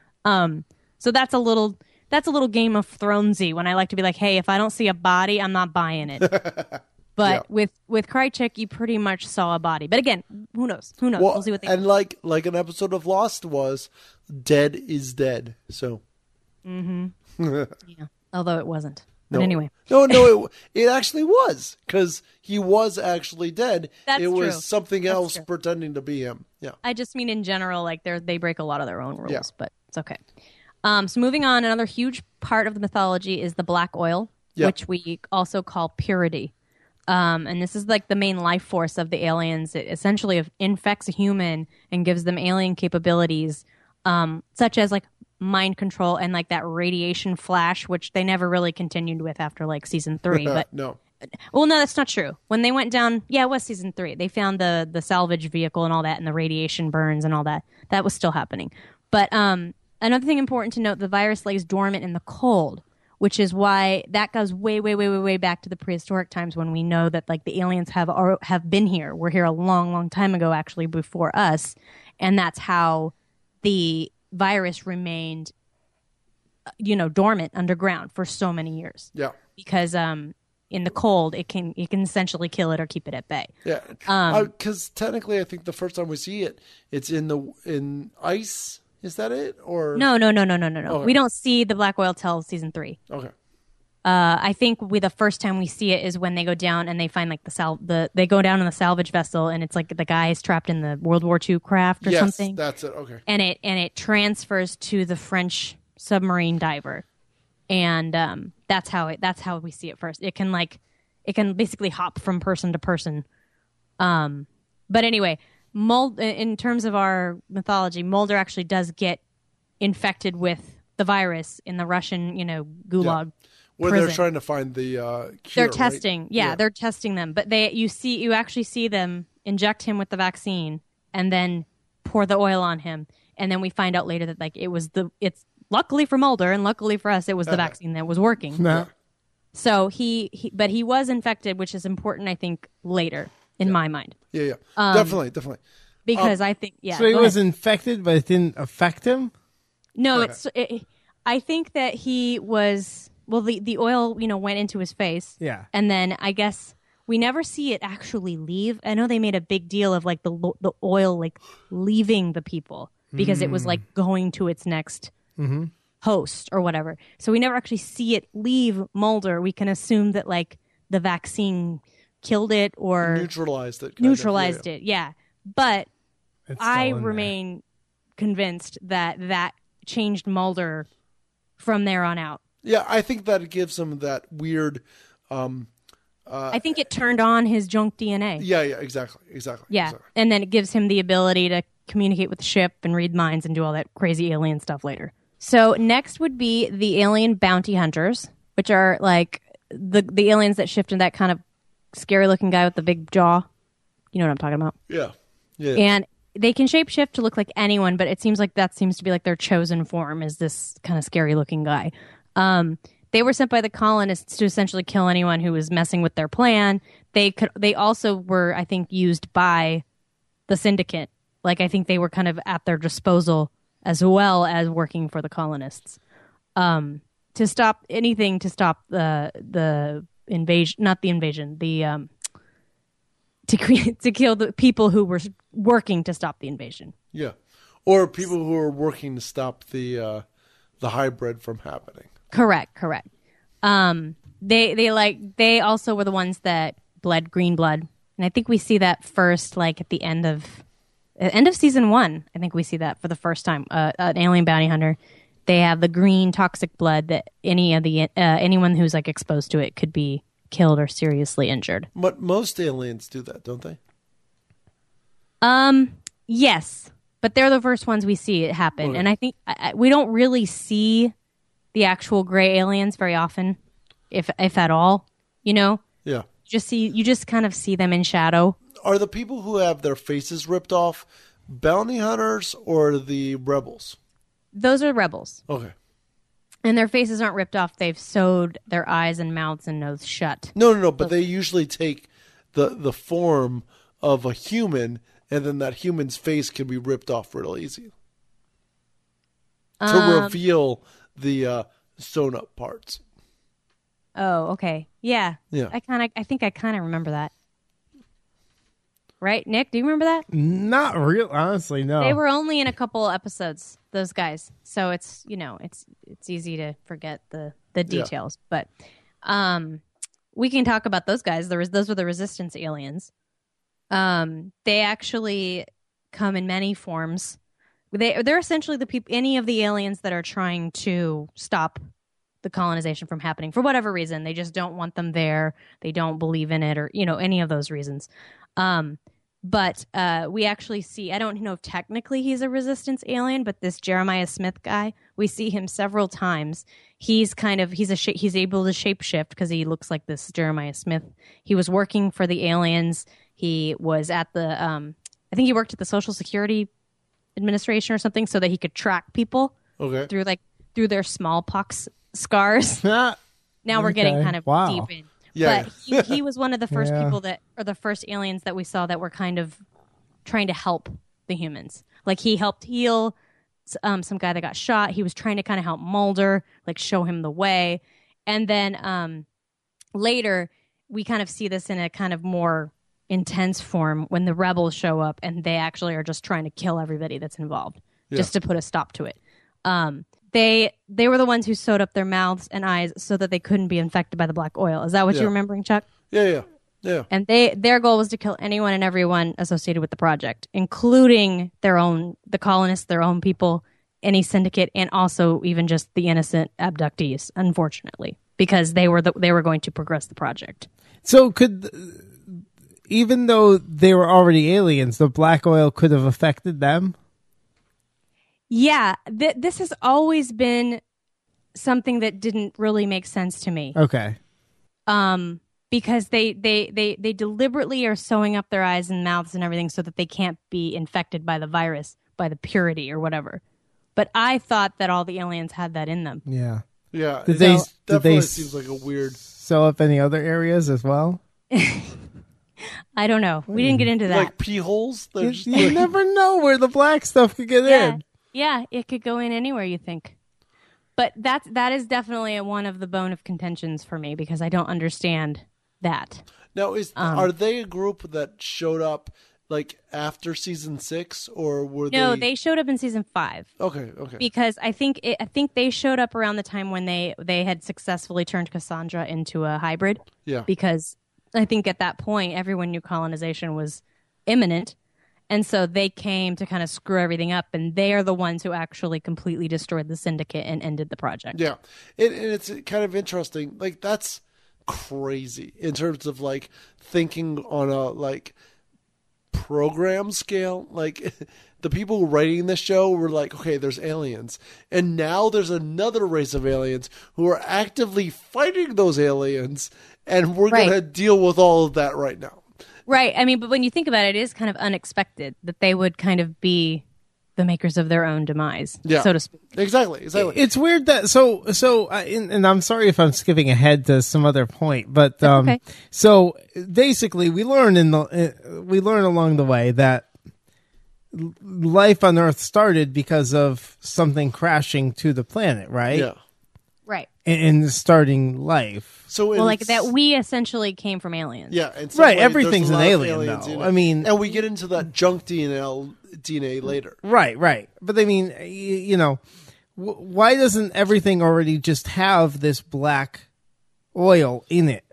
So that's a little Game of Thronesy when I like to be like, hey, if I don't see a body, I'm not buying it. But with Krycek, you pretty much saw a body. But again, who knows? Who knows? Well, we'll see what they and like an episode of Lost was, dead is dead. So, yeah. Although it wasn't. But anyway, no, it actually was because he was actually dead. That's it was true. something else pretending to be him. Yeah. I just mean in general, like they break a lot of their own rules, but it's okay. So moving on, another huge part of the mythology is the black oil, which we also call purity. And this is like the main life force of the aliens. It essentially infects a human and gives them alien capabilities, such as like mind control and like that radiation flash, which they never really continued with after like season 3. But no. Well, no, that's not true. When they went down, it was season 3. They found the salvage vehicle and all that, and the radiation burns and all that. That was still happening. But another thing important to note: the virus lays dormant in the cold, which is why that goes way, way, way, way, way back to the prehistoric times when we know that like the aliens have been here. We're here a long, long time ago, actually, before us, and that's how the virus remained, dormant underground for so many years. Yeah, because in the cold, it can essentially kill it or keep it at bay. Yeah, because technically, I think the first time we see it, it's in ice. Is that it? Or no. Okay. We don't see the black oil till season 3. Okay. I think the first time we see it is when they go down and they find like they go down in the salvage vessel, and it's like the guy is trapped in the World War II craft or something. That's it. Okay. And it transfers to the French submarine diver, and that's how we see it first. It can basically hop from person to person. But anyway, in terms of our mythology, Mulder actually does get infected with the virus in the Russian, gulag. Where prison. They're trying to find the cure. They're testing, right? They're testing them. But you actually see them inject him with the vaccine and then pour the oil on him, and then we find out later that like it's luckily for Mulder and luckily for us, it was the vaccine that was working. No. So he was infected, which is important, I think, later in my mind. Yeah. Definitely. Because I think, So he was infected, but it didn't affect him? No, I think that he was. Well, the oil, went into his face. Yeah. And then I guess we never see it actually leave. I know they made a big deal of like the oil like leaving the people because it was like going to its next host or whatever. So we never actually see it leave Mulder. We can assume that like the vaccine killed it or neutralized it. Yeah. But I still in remain convinced that changed Mulder from there on out. Yeah, I think that it gives him that weird I think it turned on his junk DNA. Yeah, exactly. Yeah, exactly. And then it gives him the ability to communicate with the ship and read minds and do all that crazy alien stuff later. So next would be the alien bounty hunters, which are like the aliens that shift into that kind of scary-looking guy with the big jaw. You know what I'm talking about? Yeah. And they can shapeshift to look like anyone, but it seems like that seems to be like their chosen form is this kind of scary-looking guy. They were sent by the colonists to essentially kill anyone who was messing with their plan. They also were, I think, used by the Syndicate. Like, I think they were kind of at their disposal as well as working for the colonists. To stop anything, to stop the invasion, not the invasion, to kill the people who were working to stop the invasion. Yeah. Or people who are working to stop the hybrid from happening. Correct. They also were the ones that bled green blood, and I think we see that first, like at the end of season 1. I think we see that for the first time. An alien bounty hunter, they have the green toxic blood that anyone who's like exposed to it could be killed or seriously injured. But most aliens do that, don't they? Yes, but they're the first ones we see it happen, and I think we don't really see the actual gray aliens very often, if at all. You know? Yeah. You just kind of see them in shadow. Are the people who have their faces ripped off bounty hunters or the rebels? Those are rebels. Okay. And their faces aren't ripped off. They've sewed their eyes and mouths and nose shut. No. But they usually take the form of a human, and then that human's face can be ripped off real easy to reveal the sewn up parts. Oh, okay. Yeah. Yeah. I think I kind of remember that. Right, Nick? Do you remember that? Not real, honestly, no. They were only in a couple episodes, those guys. So it's easy to forget the details. Yeah. But we can talk about those guys. Those were the Resistance aliens. They actually come in many forms. They're essentially the people, any of the aliens that are trying to stop the colonization from happening for whatever reason. They just don't want them there. They don't believe in it, or any of those reasons. But we actually see, I don't know if technically he's a Resistance alien, but this Jeremiah Smith guy, we see him several times. He's able to shapeshift because he looks like this Jeremiah Smith. He was working for the aliens. He was at the, I think he worked at the Social Security Administration or something, so that he could track people through their smallpox scars. Now we're getting kind of deep in. Yeah. But he was one of the first people the first aliens that we saw that were kind of trying to help the humans. Like, he helped heal some guy that got shot. He was trying to kind of help Mulder, like show him the way. And then later, we kind of see this in a kind of more intense form when the rebels show up and they actually are just trying to kill everybody that's involved, just to put a stop to it. They were the ones who sewed up their mouths and eyes so that they couldn't be infected by the black oil. Is that what you're remembering, Chuck? Yeah. And their goal was to kill anyone and everyone associated with the project, including the colonists, their own people, any syndicate, and also even just the innocent abductees, unfortunately, because they were going to progress the project. So even though they were already aliens, the black oil could have affected them? Yeah, this has always been something that didn't really make sense to me. Okay. Because they deliberately are sewing up their eyes and mouths and everything so that they can't be infected by the virus, by the purity or whatever. But I thought that all the aliens had that in them. Yeah. Yeah. Did definitely seems like a weird. Sew up any other areas as well? I don't know. We didn't get into that. Like pee holes? You never know where the black stuff could get in. Yeah, it could go in anywhere, you think. But that is definitely one of the bone of contentions for me, because I don't understand that. Now, are they a group that showed up like after season 6, or were they? No, they showed up in season 5. Okay. Because I think they showed up around the time when they had successfully turned Cassandra into a hybrid. Yeah. Because I think at that point everyone knew colonization was imminent. And so they came to kind of screw everything up, and they are the ones who actually completely destroyed the Syndicate and ended the project. Yeah. And it's kind of interesting. Like, that's crazy in terms of like thinking on a like program scale. Like the people writing this show were like, okay, there's aliens, and now there's another race of aliens who are actively fighting those aliens, and we're going to deal with all of that right now. Right. I mean, but when you think about it, it is kind of unexpected that they would kind of be the makers of their own demise, so to speak. Exactly. It's weird that and I'm sorry if I'm skipping ahead to some other point, but okay. So basically, we learn along the way that life on Earth started because of something crashing to the planet, right? Yeah. Right. And starting life. So like that, we essentially came from aliens. Yeah. And right. Everything's an alien, though. I mean, and we get into that junk DNA later. Right. But I mean, why doesn't everything already just have this black oil in it?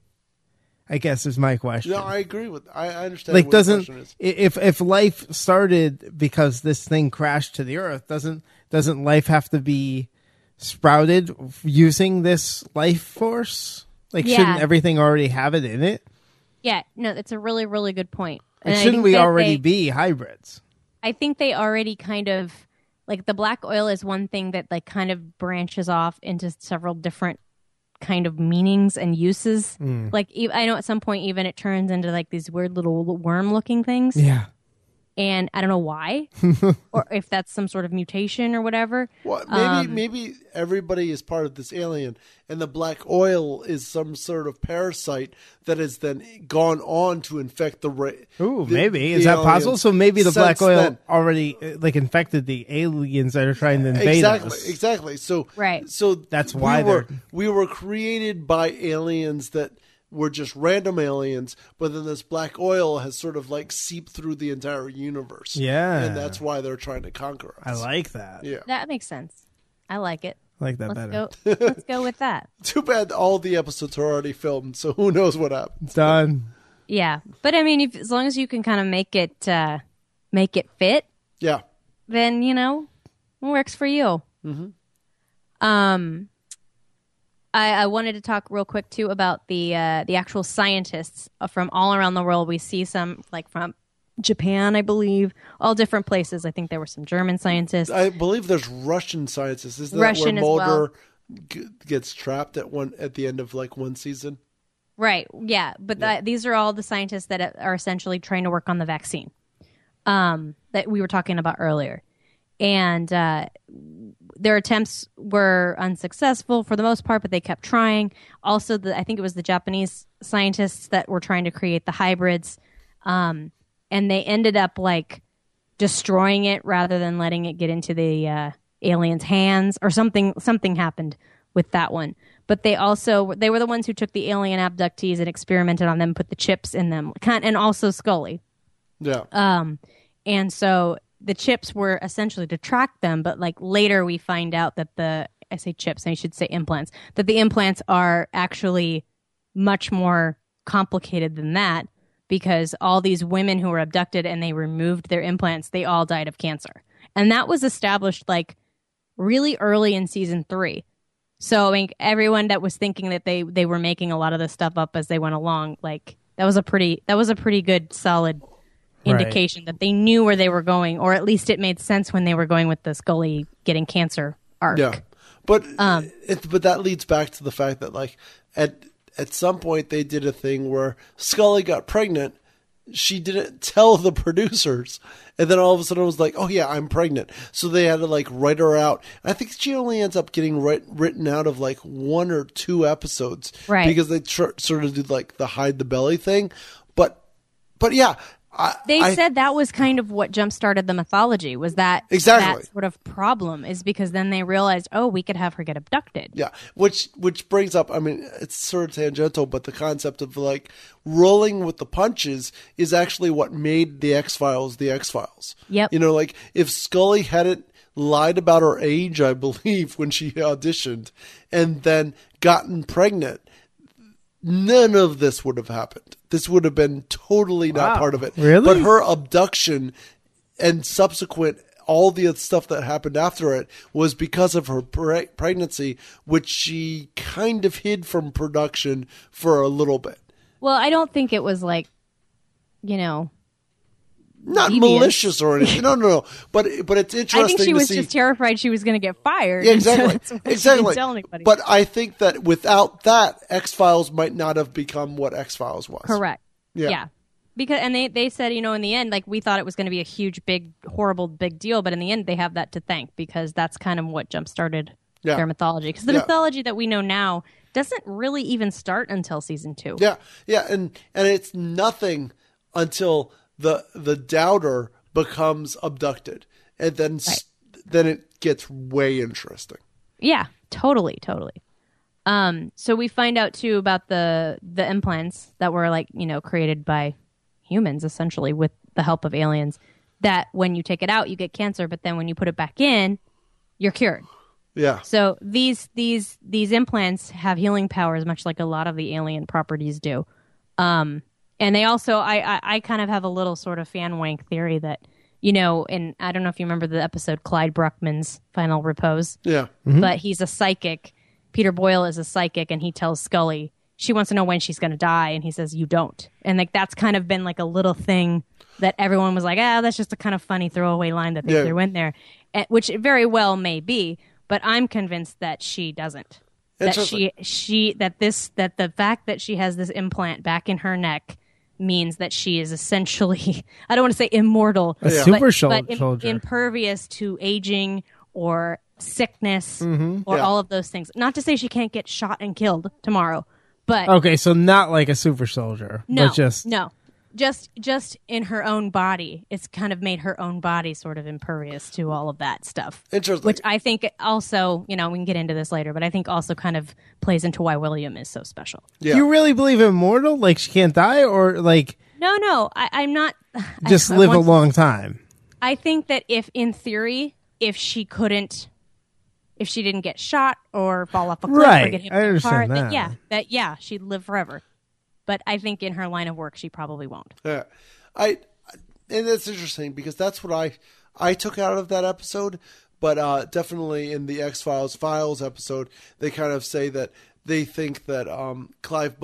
I guess is my question. No, I agree with. I understand. Like, what doesn't the question is. If life started because this thing crashed to the Earth, doesn't life have to be sprouted using this life force? Like, shouldn't everything already have it in it? Yeah, no, that's a really, really good point. And shouldn't we already be hybrids? I think they already kind of, like, the black oil is one thing that, like, kind of branches off into several different kind of meanings and uses. Like, I know at some point even it turns into, like, these weird little worm-looking things. Yeah. And I don't know why, or if that's some sort of mutation or whatever. Well, maybe everybody is part of this alien, and the black oil is some sort of parasite that has then gone on to infect the maybe. Is that possible? So maybe the black oil already like infected the aliens that are trying to invade us. Exactly. So right. So that's why we were created by aliens that were just random aliens, but then this black oil has sort of like seeped through the entire universe. Yeah. And that's why they're trying to conquer us. I like that. Yeah. That makes sense. I like it. I like that better. Let's go with that. Too bad all the episodes are already filmed, so who knows what happens. Done. Yeah. But I mean, as long as you can kind of make it fit. Yeah. Then, it works for you. Mm-hmm. I wanted to talk real quick too about the actual scientists from all around the world. We see some like from Japan, I believe, all different places. I think there were some German scientists. I believe there's Russian scientists. Isn't Russian that where Mulder well. Gets trapped at the end of like one season? Right. Yeah. But these are all the scientists that are essentially trying to work on the vaccine that we were talking about earlier. And their attempts were unsuccessful for the most part, but they kept trying. Also, I think it was the Japanese scientists that were trying to create the hybrids. And they ended up like destroying it rather than letting it get into the aliens' hands, or something happened with that one. But they were the ones who took the alien abductees and experimented on them, put the chips in them, and also Scully. Yeah. And so the chips were essentially to track them, but like later we find out that I say chips, I should say implants, that the implants are actually much more complicated than that, because all these women who were abducted and they removed their implants, they all died of cancer. And that was established like really early in season 3. So I mean, everyone that was thinking that they were making a lot of this stuff up as they went along, like that was a pretty good solid indication that they knew where they were going, or at least it made sense when they were going with the Scully getting cancer arc. Yeah, but that leads back to the fact that like at some point they did a thing where Scully got pregnant. She didn't tell the producers, and then all of a sudden it was like, oh yeah, I'm pregnant. So they had to like write her out. I think she only ends up getting written out of like 1 or 2 episodes, right? Because they sort of did like the hide the belly thing. But yeah. They said that was kind of what jump-started the mythology, was that exactly that sort of problem, is because then they realized, oh, we could have her get abducted. Yeah, which brings up, I mean, it's sort of tangential, but the concept of like rolling with the punches is actually what made the X-Files the X-Files. Yep. Like if Scully hadn't lied about her age, I believe, when she auditioned, and then gotten pregnant, none of this would have happened. This would have been totally not part of it. Really? But her abduction and subsequent all the stuff that happened after it was because of her pregnancy, which she kind of hid from production for a little bit. Well, I don't think it was like, not devious. Malicious or anything. No. But it's interesting. I think she was just terrified she was going to get fired. Yeah, exactly. So exactly. She didn't tell anybody. But I think that without that, X-Files might not have become what X-Files was. Correct. Yeah. Because they said, in the end, like, we thought it was going to be a huge, big, horrible, big deal, but in the end, they have that to thank because that's kind of what jump-started their mythology. Because the mythology that we know now doesn't really even start until season 2. Yeah, and it's nothing until the doubter becomes abducted, and then it gets way interesting. Yeah, totally. So we find out too about the implants that were created by humans, essentially with the help of aliens, that when you take it out you get cancer, but then when you put it back in you're cured. Yeah. So these implants have healing powers, much like a lot of the alien properties do. And they also, I kind of have a little sort of fan wank theory that, and I don't know if you remember the episode Clyde Bruckman's Final Repose. Yeah. Mm-hmm. But he's a psychic. Peter Boyle is a psychic, and he tells Scully she wants to know when she's going to die, and he says, you don't. And that's kind of been like a little thing that everyone was like, that's just a kind of funny throwaway line that they threw in there, which it very well may be, but I'm convinced that she doesn't. That that the fact that she has this implant back in her neck means that she is essentially, I don't want to say immortal, but impervious to aging or sickness or all of those things. Not to say she can't get shot and killed tomorrow, but okay, so not like a super soldier. No, but just in her own body. It's kind of made her own body sort of impervious to all of that stuff. Interesting. Which I think also, we can get into this later, but I think also kind of plays into why William is so special. Yeah. Do you really believe immortal? Like she can't die, or like? No, I'm not. Just live a long time. I think that if she didn't get shot or fall off a cliff or get hit by a car, then she'd live forever. But I think in her line of work, she probably won't. Yeah, and that's interesting because that's what I took out of that episode. But definitely in the X-Files episode, they kind of say that they think that Clive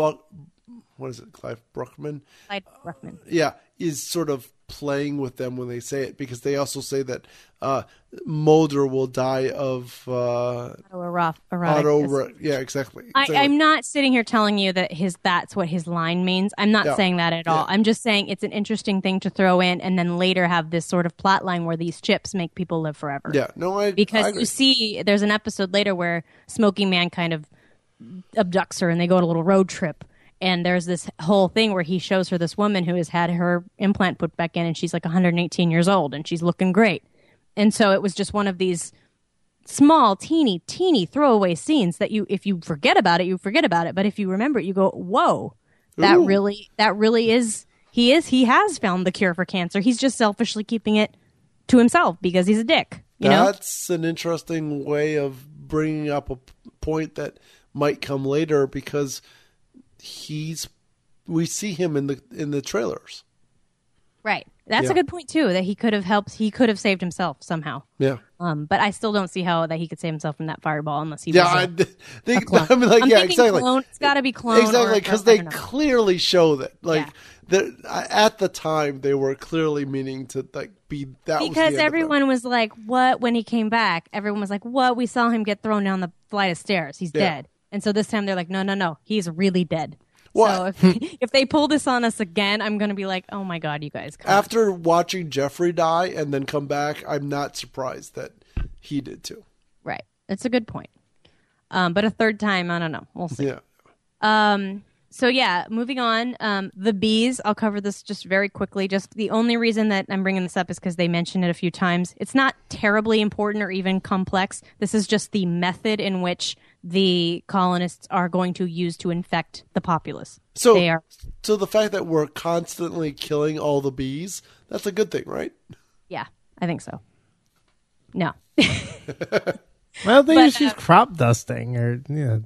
Bruckman? Clyde Bruckman. Yeah, is sort of playing with them when they say it, because they also say that Mulder will die of autoerotic. Yeah, exactly. I'm not sitting here telling you that that's what his line means. I'm not saying that at all. I'm just saying it's an interesting thing to throw in, and then later have this sort of plot line where these chips make people live forever. Yeah, no, because you see, there's an episode later where Smoking Man kind of abducts her, and they go on a little road trip. And there's this whole thing where he shows her this woman who has had her implant put back in, and she's like 118 years old, and she's looking great. And so it was just one of these small, teeny throwaway scenes that if you forget about it, you forget about it. But if you remember it, you go, whoa, that really is, he has found the cure for cancer. He's just selfishly keeping it to himself because he's a dick. That's an interesting way of bringing up a point that might come later, because we see him in the trailers. Right. That's a good point too, that he could have helped. He could have saved himself somehow. Yeah. But I still don't see how that he could save himself from that fireball unless he was a clone. Exactly. Clone, it's got to be clone. Exactly, because they clearly show that. At the time, they were clearly meaning to be that. Because everyone was like, "What?" When he came back, everyone was like, "What?" We saw him get thrown down the flight of stairs. He's dead. And so this time they're like, no, he's really dead. What? So if they pull this on us again, I'm going to be like, oh my God, you guys. After watching Jeffrey die and then come back, I'm not surprised that he did too. Right. It's a good point. But a third time, I don't know. We'll see. Yeah. So moving on. The bees, I'll cover this just very quickly. Just the only reason that I'm bringing this up is because they mentioned it a few times. It's not terribly important or even complex. This is just the method in which the colonists are going to use to infect the populace. So the fact that we're constantly killing all the bees, that's a good thing, right? Yeah, I think so. No. Well, they just use crop dusting or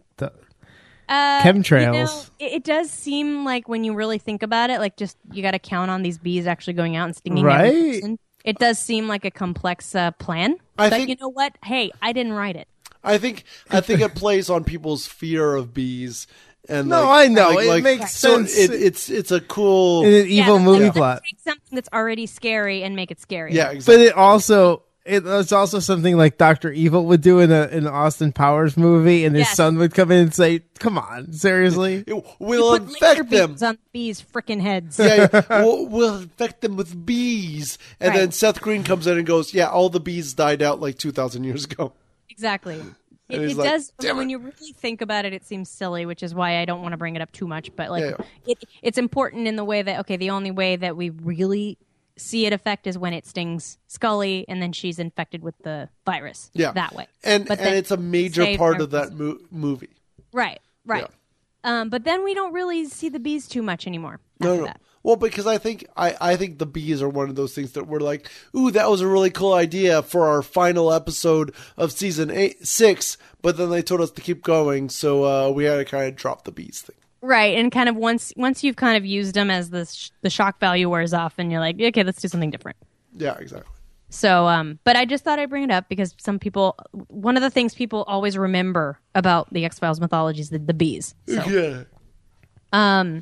chemtrails. It does seem like when you really think about it, like just you got to count on these bees actually going out and stinging right? every person. It does seem like a complex plan. But you know what? Hey, I didn't write it. I think it plays on people's fear of bees. And I know it makes sense. So it's a cool evil movie plot. Take something that's already scary and make it scary. Yeah, exactly. But it's also something like Dr. Evil would do in an Austin Powers movie, and his son would come in and say, "Come on, seriously, we'll infect them on bees' freaking heads." Yeah, we'll infect them with bees." And then Seth Green comes in and goes, "Yeah, all the bees died out like 2,000 years ago." Exactly. It does. When you really think about it, it seems silly, which is why I don't want to bring it up too much. But it's important in the way that the only way that we really see it affect is when it stings Scully, and then she's infected with the virus. Yeah, that way. And it's a major part of that movie. Right. Yeah. But then we don't really see the bees too much anymore. No. That. Well, because I think the bees are one of those things that we're like, ooh, that was a really cool idea for our final episode of season 6, but then they told us to keep going, so we had to kind of drop the bees thing. Right, and kind of once you've kind of used them as the shock value wears off, and you're like, okay, let's do something different. Yeah, exactly. So, but I just thought I'd bring it up because one of the things people always remember about the X-Files mythology is the bees. So. Yeah.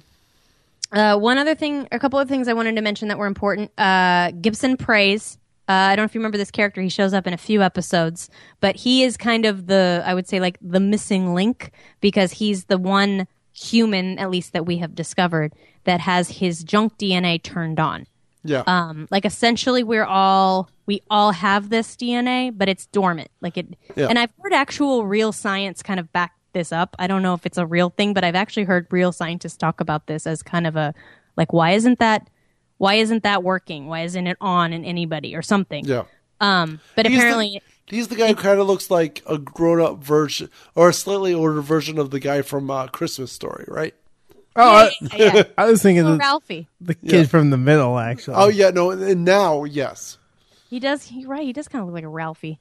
One other thing, a couple of things I wanted to mention that were important. Gibson Praise. I don't know if you remember this character. He shows up in a few episodes, but he is kind of I would say like the missing link because he's the one human, at least that we have discovered, that has his junk DNA turned on. Yeah. Like essentially we all have this DNA, but it's dormant. And I've heard actual real science kind of back this up. I don't know if it's a real thing, but I've actually heard real scientists talk about this as kind of a why isn't that working? Why isn't it on in anybody or something? Yeah. But apparently he's the guy who kind of looks like a grown-up version or a slightly older version of the guy from Christmas Story, right? Oh, yeah. I was thinking of Ralphie, the kid from the middle, actually. Oh yeah, no, and now yes, he does. He does kind of look like a Ralphie.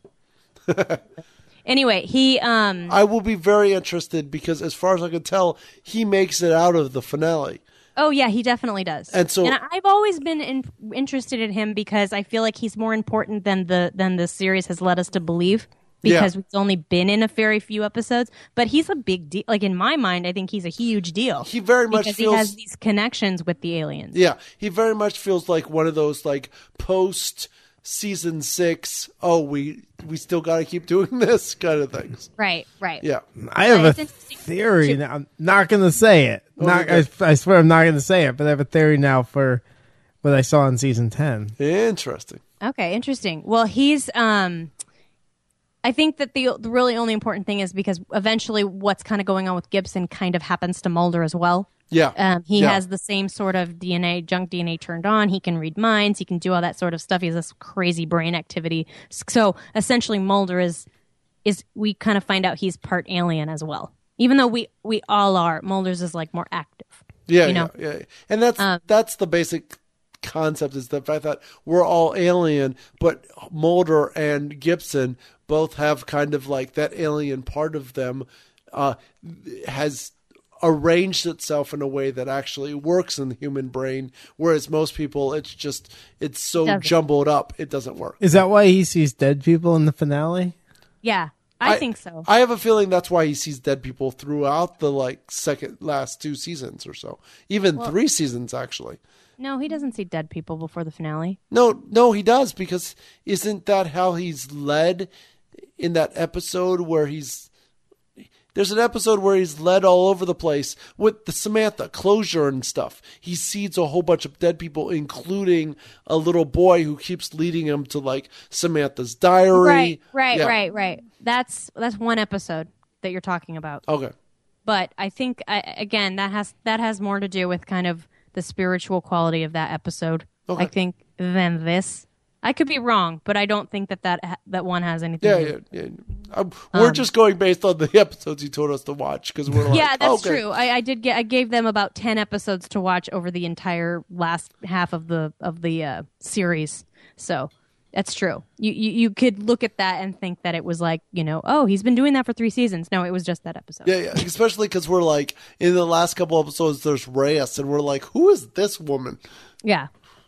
Anyway, I will be very interested because, as far as I can tell, he makes it out of the finale. Oh yeah, he definitely does. And I've always been interested in him because I feel like he's more important than the series has led us to believe. Because we've only been in a very few episodes, but he's a big deal. Like in my mind, I think he's a huge deal. He very much he has these connections with the aliens. Yeah, he very much feels like one of those like post season 6. Oh, we still got to keep doing this kind of things. Right. Yeah, I have a theory. Now, I'm not going to say it. I swear I'm not going to say it, but I have a theory now for what I saw in season 10. Interesting. Okay, interesting. Well, he's I think that the really only important thing is because eventually what's kind of going on with Gibson kind of happens to Mulder as well. Yeah. He has the same sort of junk DNA turned on. He can read minds. He can do all that sort of stuff. He has this crazy brain activity. So essentially Mulder is we kind of find out he's part alien as well. Even though we all are, Mulder's is like more active. Yeah, you know? yeah. And that's the basic concept, is the fact that we're all alien, but Mulder and Gibson both have kind of like that alien part of them has arranged itself in a way that actually works in the human brain, whereas most people it's so jumbled up it doesn't work. Is that why he sees dead people in the finale? Yeah, I think so. I have a feeling that's why he sees dead people throughout the last 2 seasons or so, even 3 seasons actually. No, he doesn't see dead people before the finale. No, he does, because isn't that how he's led in that episode where there's an episode where he's led all over the place with the Samantha closure and stuff. He sees a whole bunch of dead people, including a little boy who keeps leading him to like Samantha's diary. Right. That's one episode that you're talking about. Okay. But I think again that has more to do with kind of the spiritual quality of that episode, okay. I think, than this. I could be wrong, but I don't think that one has anything to do. Yeah. We're just going based on the episodes you told us to watch, because we're like, yeah, that's true. I gave them about 10 episodes to watch over the entire last half of the series. So that's true. You could look at that and think that it was like, oh, he's been doing that for 3 seasons. No, it was just that episode. Yeah, especially because we're like, in the last couple episodes, there's Reyes, and we're like, who is this woman? Yeah.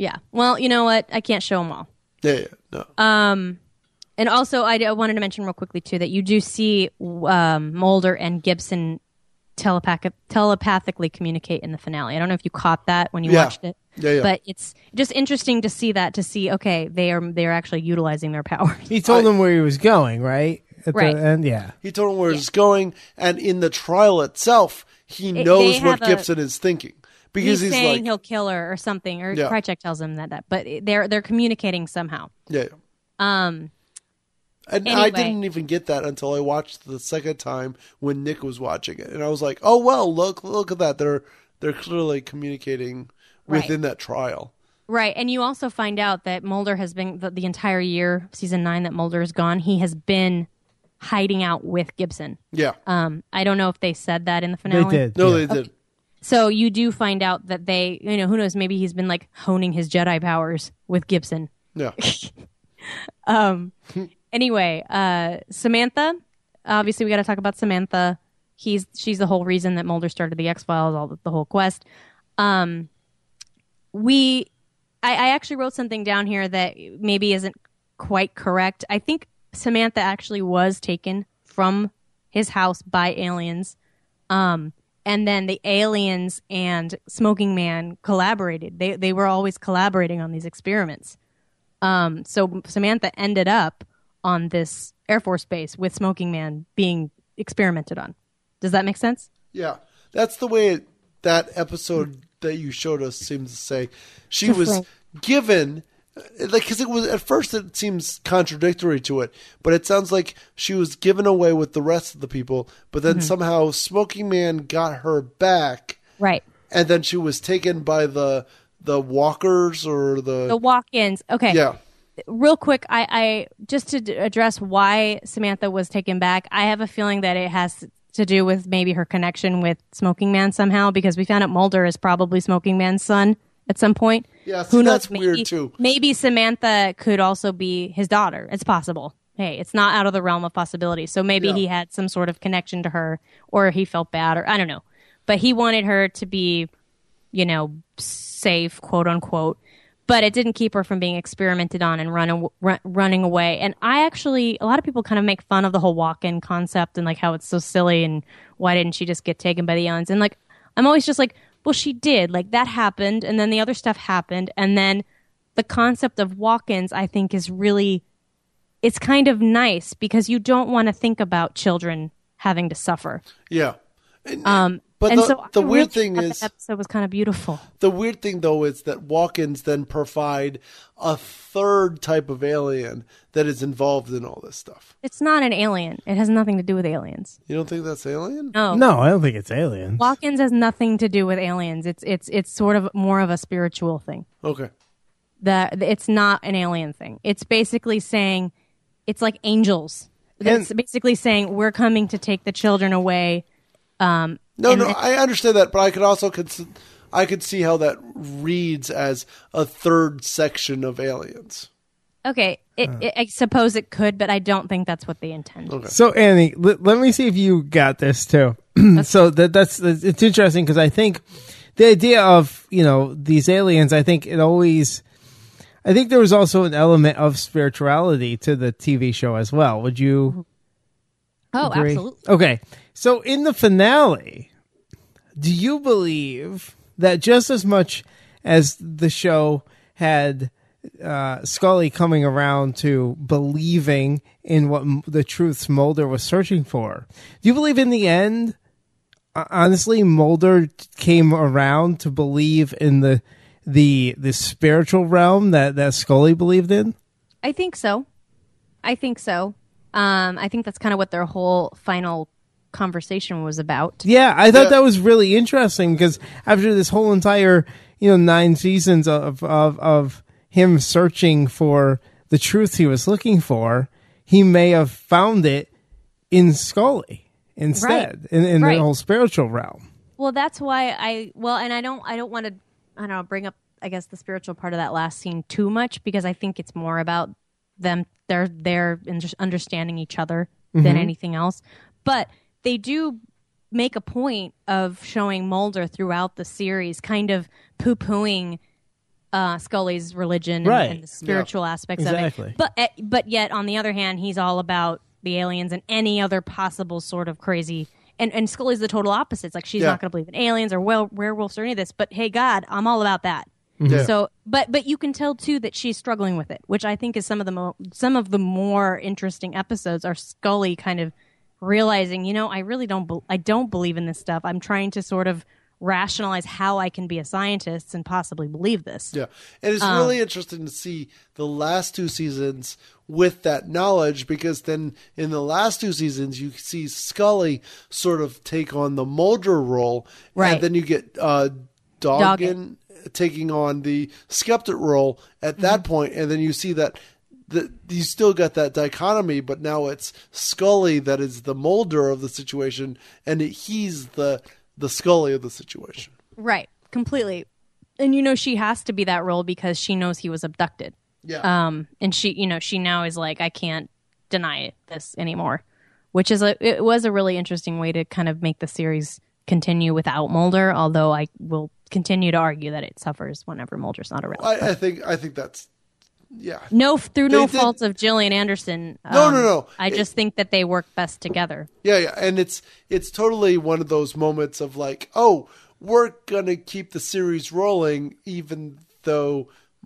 Yeah. Well, you know what? I can't show them all. Yeah. No. And also, I wanted to mention real quickly, too, that you do see Mulder and Gibson telepathically communicate in the finale. I don't know if you caught that when you watched it. Yeah. But it's just interesting to see, okay, they are actually utilizing their powers. He told them where he was going, right? Right. Yeah. He told him where he's going, and in the trial itself, he knows what Gibson is thinking. Because he's saying like, he'll kill her or something, or Krychek tells him that. But they're communicating somehow. Yeah. And anyway. I didn't even get that until I watched the second time when Nick was watching it, and I was like, "Oh well, look at that! They're clearly communicating within that trial." Right, and you also find out that Mulder has been the entire year, season 9, that Mulder is gone. He has been hiding out with Gibson. Yeah. I don't know if they said that in the finale. They did. No, they did. So you do find out that they, who knows? Maybe he's been like honing his Jedi powers with Gibson. Yeah. Anyway, Samantha. Obviously, we got to talk about Samantha. She's the whole reason that Mulder started the X-Files, the whole quest. I actually wrote something down here that maybe isn't quite correct. I think Samantha actually was taken from his house by aliens, and then the aliens and Smoking Man collaborated. They were always collaborating on these experiments. So Samantha ended up on this Air Force base with Smoking Man being experimented on. Does that make sense? Yeah. That's the way that episode that you showed us seems to say. She was given, because it was, at first it seems contradictory to it, but it sounds like she was given away with the rest of the people, but then somehow Smoking Man got her back. Right. And then she was taken by the walkers or the walk-ins. Okay. Yeah. Real quick, I just to address why Samantha was taken back, I have a feeling that it has to do with maybe her connection with Smoking Man somehow, because we found out Mulder is probably Smoking Man's son at some point. Yeah, who knows? That's weird too. Maybe Samantha could also be his daughter. It's possible. Hey, it's not out of the realm of possibility. So maybe he had some sort of connection to her, or he felt bad, or I don't know. But he wanted her to be, safe, quote unquote. But it didn't keep her from being experimented on and running away. And a lot of people kind of make fun of the whole walk-in concept and like how it's so silly and why didn't she just get taken by the aliens? And like, I'm always just like, well, she did. Like that happened, and then the other stuff happened, and then the concept of walk-ins, I think, is really, it's kind of nice because you don't want to think about children having to suffer. Yeah. But the weird thing is, that episode was kind of beautiful. The weird thing, though, is that walk-ins then provide a third type of alien that is involved in all this stuff. It's not an alien. It has nothing to do with aliens. You don't think that's alien? No, I don't think it's aliens. Walk-ins has nothing to do with aliens. It's sort of more of a spiritual thing. Okay. That it's not an alien thing. It's basically saying, it's like angels. It's basically saying we're coming to take the children away. I understand that, but I could also I could see how that reads as a third section of aliens. Okay, I suppose it could, but I don't think that's what they intend. Okay. So Annie, let me see if you got this too. So that's it's interesting because I think the idea of these aliens, I think there was also an element of spirituality to the TV show as well. Would you? Oh, agree? absolutely. Okay. So in the finale, do you believe that just as much as the show had Scully coming around to believing in what the truths Mulder was searching for, do you believe in the end, honestly, Mulder came around to believe in the spiritual realm that Scully believed in? I think so. I think that's kind of what their whole final conversation was about. Yeah, I thought that was really interesting because after this whole entire 9 seasons of him searching for the truth he was looking for, he may have found it in Scully instead, in the whole spiritual realm. Well, that's why I don't want to bring up, I guess, the spiritual part of that last scene too much, because I think it's more about them, they're understanding each other than anything else. But they do make a point of showing Mulder throughout the series kind of poo-pooing Scully's religion Right. and the spiritual aspects Exactly. of it. But yet, on the other hand, he's all about the aliens and any other possible sort of crazy. And Scully's the total opposite. It's like she's not going to believe in aliens or werewolves or any of this. But hey, God, I'm all about that. Yeah. So, but you can tell too that she's struggling with it, which I think is some of the more interesting episodes are Scully kind of realizing, I really don't believe in this stuff. I'm trying to sort of rationalize how I can be a scientist and possibly believe this. Yeah. And it's really interesting to see the last 2 seasons with that knowledge, because then in the last 2 seasons, you see Scully sort of take on the Mulder role. Right. And then you get Doggin taking on the skeptic role at that point. And then you see that you still got that dichotomy, but now it's Scully that is the Mulder of the situation, and he's the Scully of the situation. Right. Completely. And she has to be that role because she knows he was abducted. Yeah. And she now is like, I can't deny this anymore, which is it was a really interesting way to kind of make the series continue without Mulder, although I will continue to argue that it suffers whenever Mulder's not around. I think that's, yeah. No fault of Gillian Anderson. No. I just think that they work best together. Yeah. And it's totally one of those moments of like, oh, we're going to keep the series rolling, even though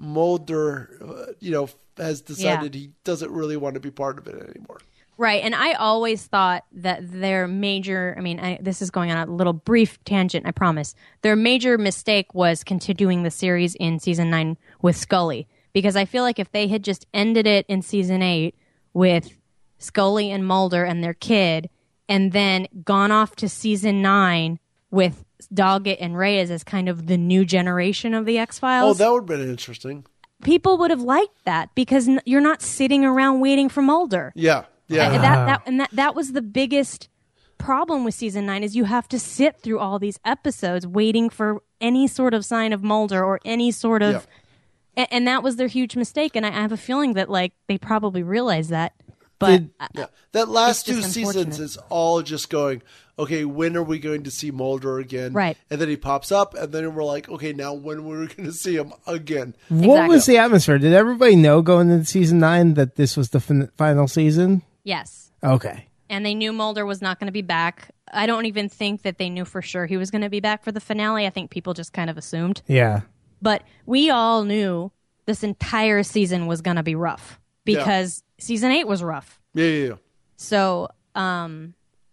Mulder, has decided he doesn't really want to be part of it anymore. Right. And I always thought that their major, this is going on a little brief tangent, I promise. Their major mistake was continuing the series in season 9 with Scully. Because I feel like if they had just ended it in season 8 with Scully and Mulder and their kid, and then gone off to season 9 with Doggett and Reyes as kind of the new generation of the X-Files. Oh, that would have been interesting. People would have liked that because you're not sitting around waiting for Mulder. Yeah. Yeah. That was the biggest problem with season 9 is you have to sit through all these episodes waiting for any sort of sign of Mulder or any sort of... Yeah. And that was their huge mistake. And I have a feeling that they probably realized that. But that last 2 seasons is all just going, okay, when are we going to see Mulder again? Right. And then he pops up, and then we're like, okay, now when are we going to see him again? What was the atmosphere? Did everybody know going into season 9 that this was the final season? Yes. Okay. And they knew Mulder was not going to be back. I don't even think that they knew for sure he was going to be back for the finale. I think people just kind of assumed. Yeah. But we all knew this entire season was going to be rough because season 8 was rough. Yeah. So, so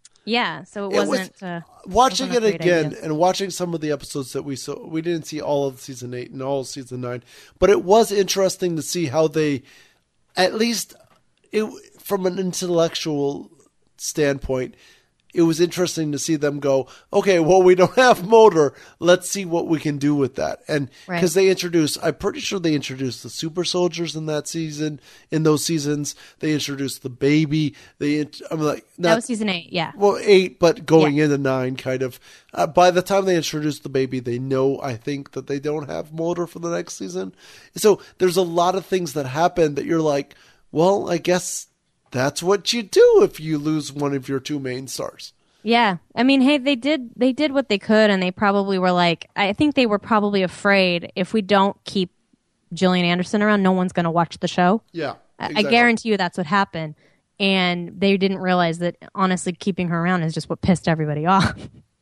it wasn't... watching it again idea. And watching some of the episodes that we saw, we didn't see all of season 8 and all of season 9, but it was interesting to see how they, at least from an intellectual standpoint, it was interesting to see them go, okay, well, we don't have Mulder. Let's see what we can do with that. And because I'm pretty sure they introduced the super soldiers in that season, in those seasons. They introduced the baby. That was season 8, yeah. Well, 8, but going into 9 kind of. By the time they introduced the baby, they know, I think, that they don't have Mulder for the next season. So there's a lot of things that happen that you're like, well, I guess that's what you do if you lose one of your 2 main stars. Yeah. Hey, they did what they could, and they probably were like, I think they were probably afraid if we don't keep Gillian Anderson around, no one's going to watch the show. Yeah. Exactly. I guarantee you that's what happened. And they didn't realize that, honestly, keeping her around is just what pissed everybody off.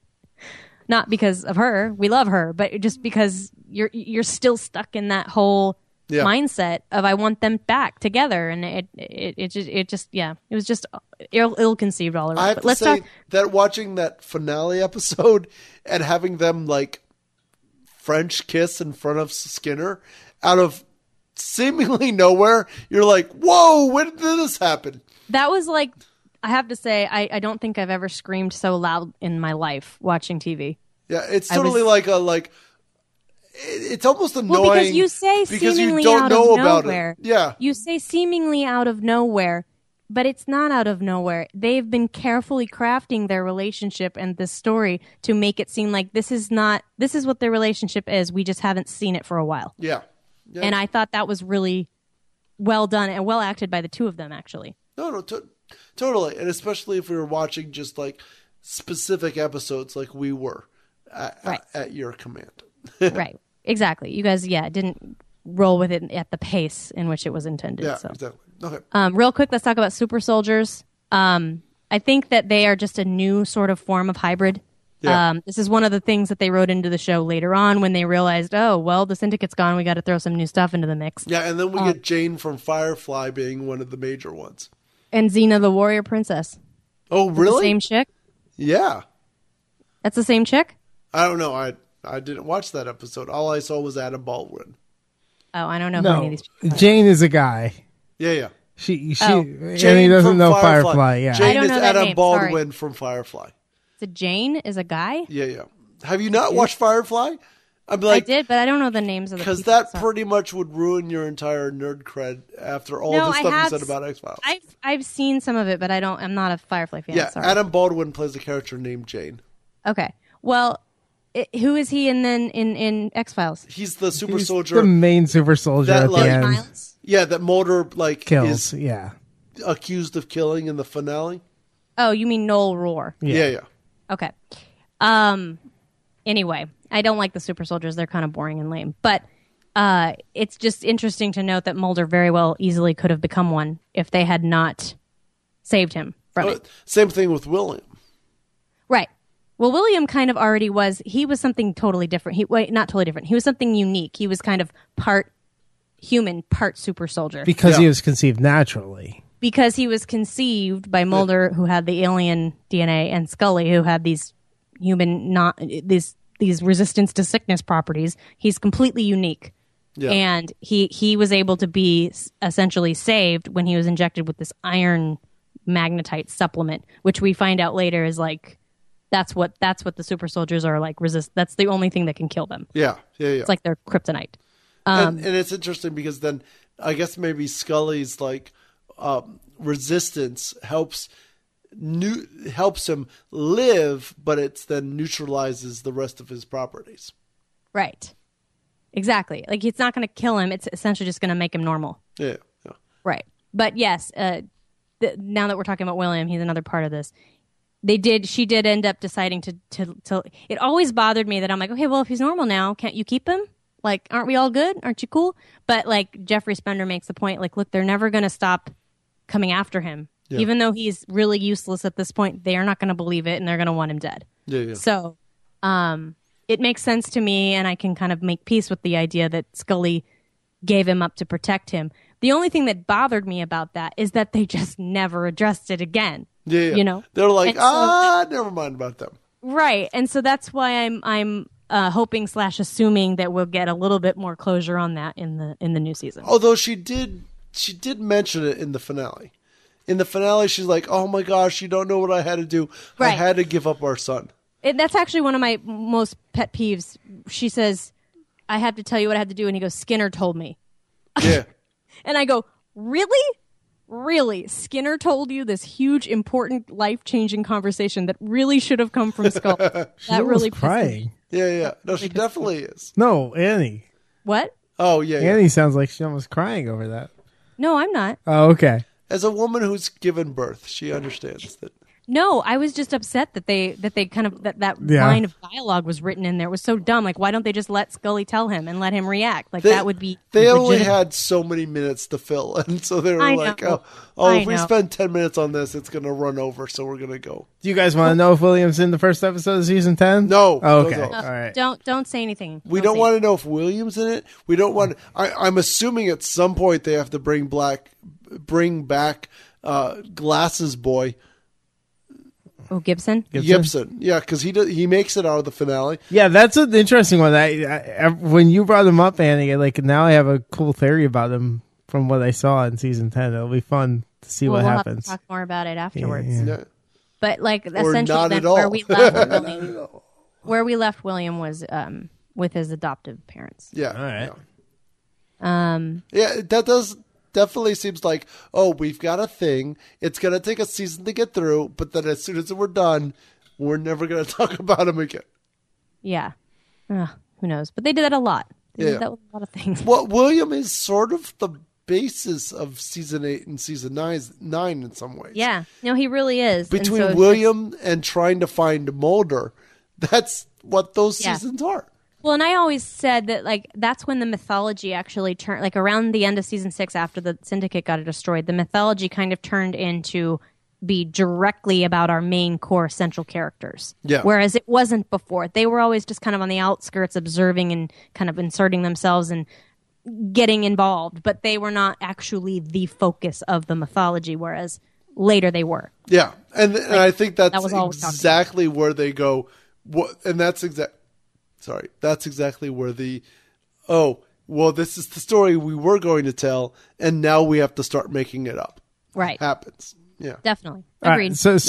Not because of her. We love her, but just because you're still stuck in that whole mindset of I want them back together, and it was just ill-conceived all around. I have to say that watching that finale episode and having them like French kiss in front of Skinner out of seemingly nowhere, you're like, whoa, when did this happen? That was like, I have to say, I don't think I've ever screamed so loud in my life watching TV. Yeah, it's totally it's almost annoying. Well, because you say seemingly out of nowhere. Yeah. You say seemingly out of nowhere, but it's not out of nowhere. They've been carefully crafting their relationship and this story to make it seem like this is what their relationship is. We just haven't seen it for a while. Yeah. And I thought that was really well done and well acted by the 2 of them, actually. No, totally. And especially if we were watching just like specific episodes like we were at your command. Right. Exactly. You guys, didn't roll with it at the pace in which it was intended. Yeah, so. exactly. Okay. Real quick, let's talk about super soldiers. I think that they are just a new sort of form of hybrid. Yeah. This is one of the things that they wrote into the show later on when they realized, oh, well, the Syndicate's gone. We got to throw some new stuff into the mix. Yeah, and then we get Jane from Firefly being one of the major ones. And Xena, the warrior princess. Oh, really? The same chick? Yeah. That's the same chick? I don't know. I didn't watch that episode. All I saw was Adam Baldwin. Oh, I don't know who any of these people are. Jane is a guy. Yeah. She Oh. and he doesn't know Firefly. Yeah. I Jane don't is know that Adam name, Baldwin sorry. from Firefly. So Jane is a guy? Yeah. Have you not watched Firefly? I'm I like, did, but I don't know the names of the people. because that Sorry. pretty much would ruin your entire nerd cred after all the stuff you said about X-Files. I've seen some of it, but I'm not a Firefly fan. Yeah, Sorry. Adam Baldwin plays a character named Jane. Okay. Well, who is he in X-Files? He's the super He's soldier. the main super soldier That, at like, the end. Miles? Yeah, that Mulder Kills. is Yeah. accused of killing in the finale. Oh, you mean Noel Rohr? Yeah. Okay. Anyway, I don't like the super soldiers. They're kind of boring and lame. But it's just interesting to note that Mulder very well easily could have become one if they had not saved him from it. Same thing with William. Right. Well, William kind of already was. He was something totally different. Not totally different. He was something unique. He was kind of part human, part super soldier. Because Yeah. he was conceived naturally. Because he was conceived by Mulder, who had the alien DNA, and Scully, who had these human, not these resistance to sickness properties. He's completely unique. Yeah. And he was able to be essentially saved when he was injected with this iron magnetite supplement, which we find out later is like that's what the super soldiers are like. That's the only thing that can kill them. Yeah. It's like their kryptonite. And it's interesting because then I guess maybe Scully's like resistance helps him live, but it then neutralizes the rest of his properties. Right. Exactly. Like it's not going to kill him. It's essentially just going to make him normal. Yeah. Right. But yes, now that we're talking about William, he's another part of this. She did end up deciding to. It always bothered me that I'm like, okay, well, if he's normal now, can't you keep him? Like, aren't we all good? Aren't you cool? But like Jeffrey Spender makes the point, like, look, they're never going to stop coming after him. Yeah. Even though he's really useless at this point, they are not going to believe it and they're going to want him dead. Yeah. So, it makes sense to me, and I can kind of make peace with the idea that Scully gave him up to protect him. The only thing that bothered me about that is that they just never addressed it again. Yeah. You know, they're like, never mind about them. Right, and so that's why I'm hoping / assuming that we'll get a little bit more closure on that in the new season. Although she did mention it in the finale. In the finale, she's like, "Oh my gosh, you don't know what I had to do. Right. I had to give up our son." That's actually one of my most pet peeves. She says, "I have to tell you what I had to do," and he goes, "Skinner told me." Yeah. And I go, "Really? Really? Skinner told you this huge, important, life-changing conversation that really should have come from Skull?" That really crying. Yeah. No, she definitely is. No, Annie. What? Oh, yeah. Annie sounds like she almost crying over that. No, I'm not. Oh, okay. As a woman who's given birth, she understands that. No, I was just upset that they kind of that line of dialogue was written in there. It was so dumb. Like, why don't they just let Scully tell him and let him react? Like, that would be. They only had so many minutes to fill, and so they were like, "Oh, if we spend 10 minutes on this, it's going to run over. So we're going to go." Do you guys want to know if William's in the first episode of season 10? No. Oh, okay. No. All right. Don't say anything. We don't want to know if William's in it. We don't want. I'm assuming at some point they have to bring back Glasses Boy. Oh, Gibson? Gibson. Yeah, because he makes it out of the finale. Yeah, that's an interesting one. I when you brought him up, Annie, like now I have a cool theory about him from what I saw in season 10. It'll be fun to see what happens. Have to talk more about it afterwards. Yeah. But like Or essentially, not then at all. where we left William was with his adoptive parents. Yeah. All right. Yeah, that does. Definitely seems like, oh, we've got a thing. It's going to take a season to get through, but then as soon as we're done, we're never going to talk about him again. Yeah. Who knows? But they did that a lot. They did that with a lot of things. Well, William is sort of the basis of season 8 and season 9 in some ways. Yeah. No, he really is. Between William and trying to find Mulder, that's what those seasons are. Well, and I always said that, like, that's when the mythology actually turned, like, around the end of season 6 after the Syndicate got destroyed, the mythology kind of turned into be directly about our main core central characters. Yeah. Whereas it wasn't before. They were always just kind of on the outskirts observing and kind of inserting themselves and getting involved, but they were not actually the focus of the mythology, whereas later they were. Yeah. And I think that's exactly where they go. And that's exactly where this is the story we were going to tell, and now we have to start making it up. Right. Happens. Yeah. Definitely. Agreed. Right.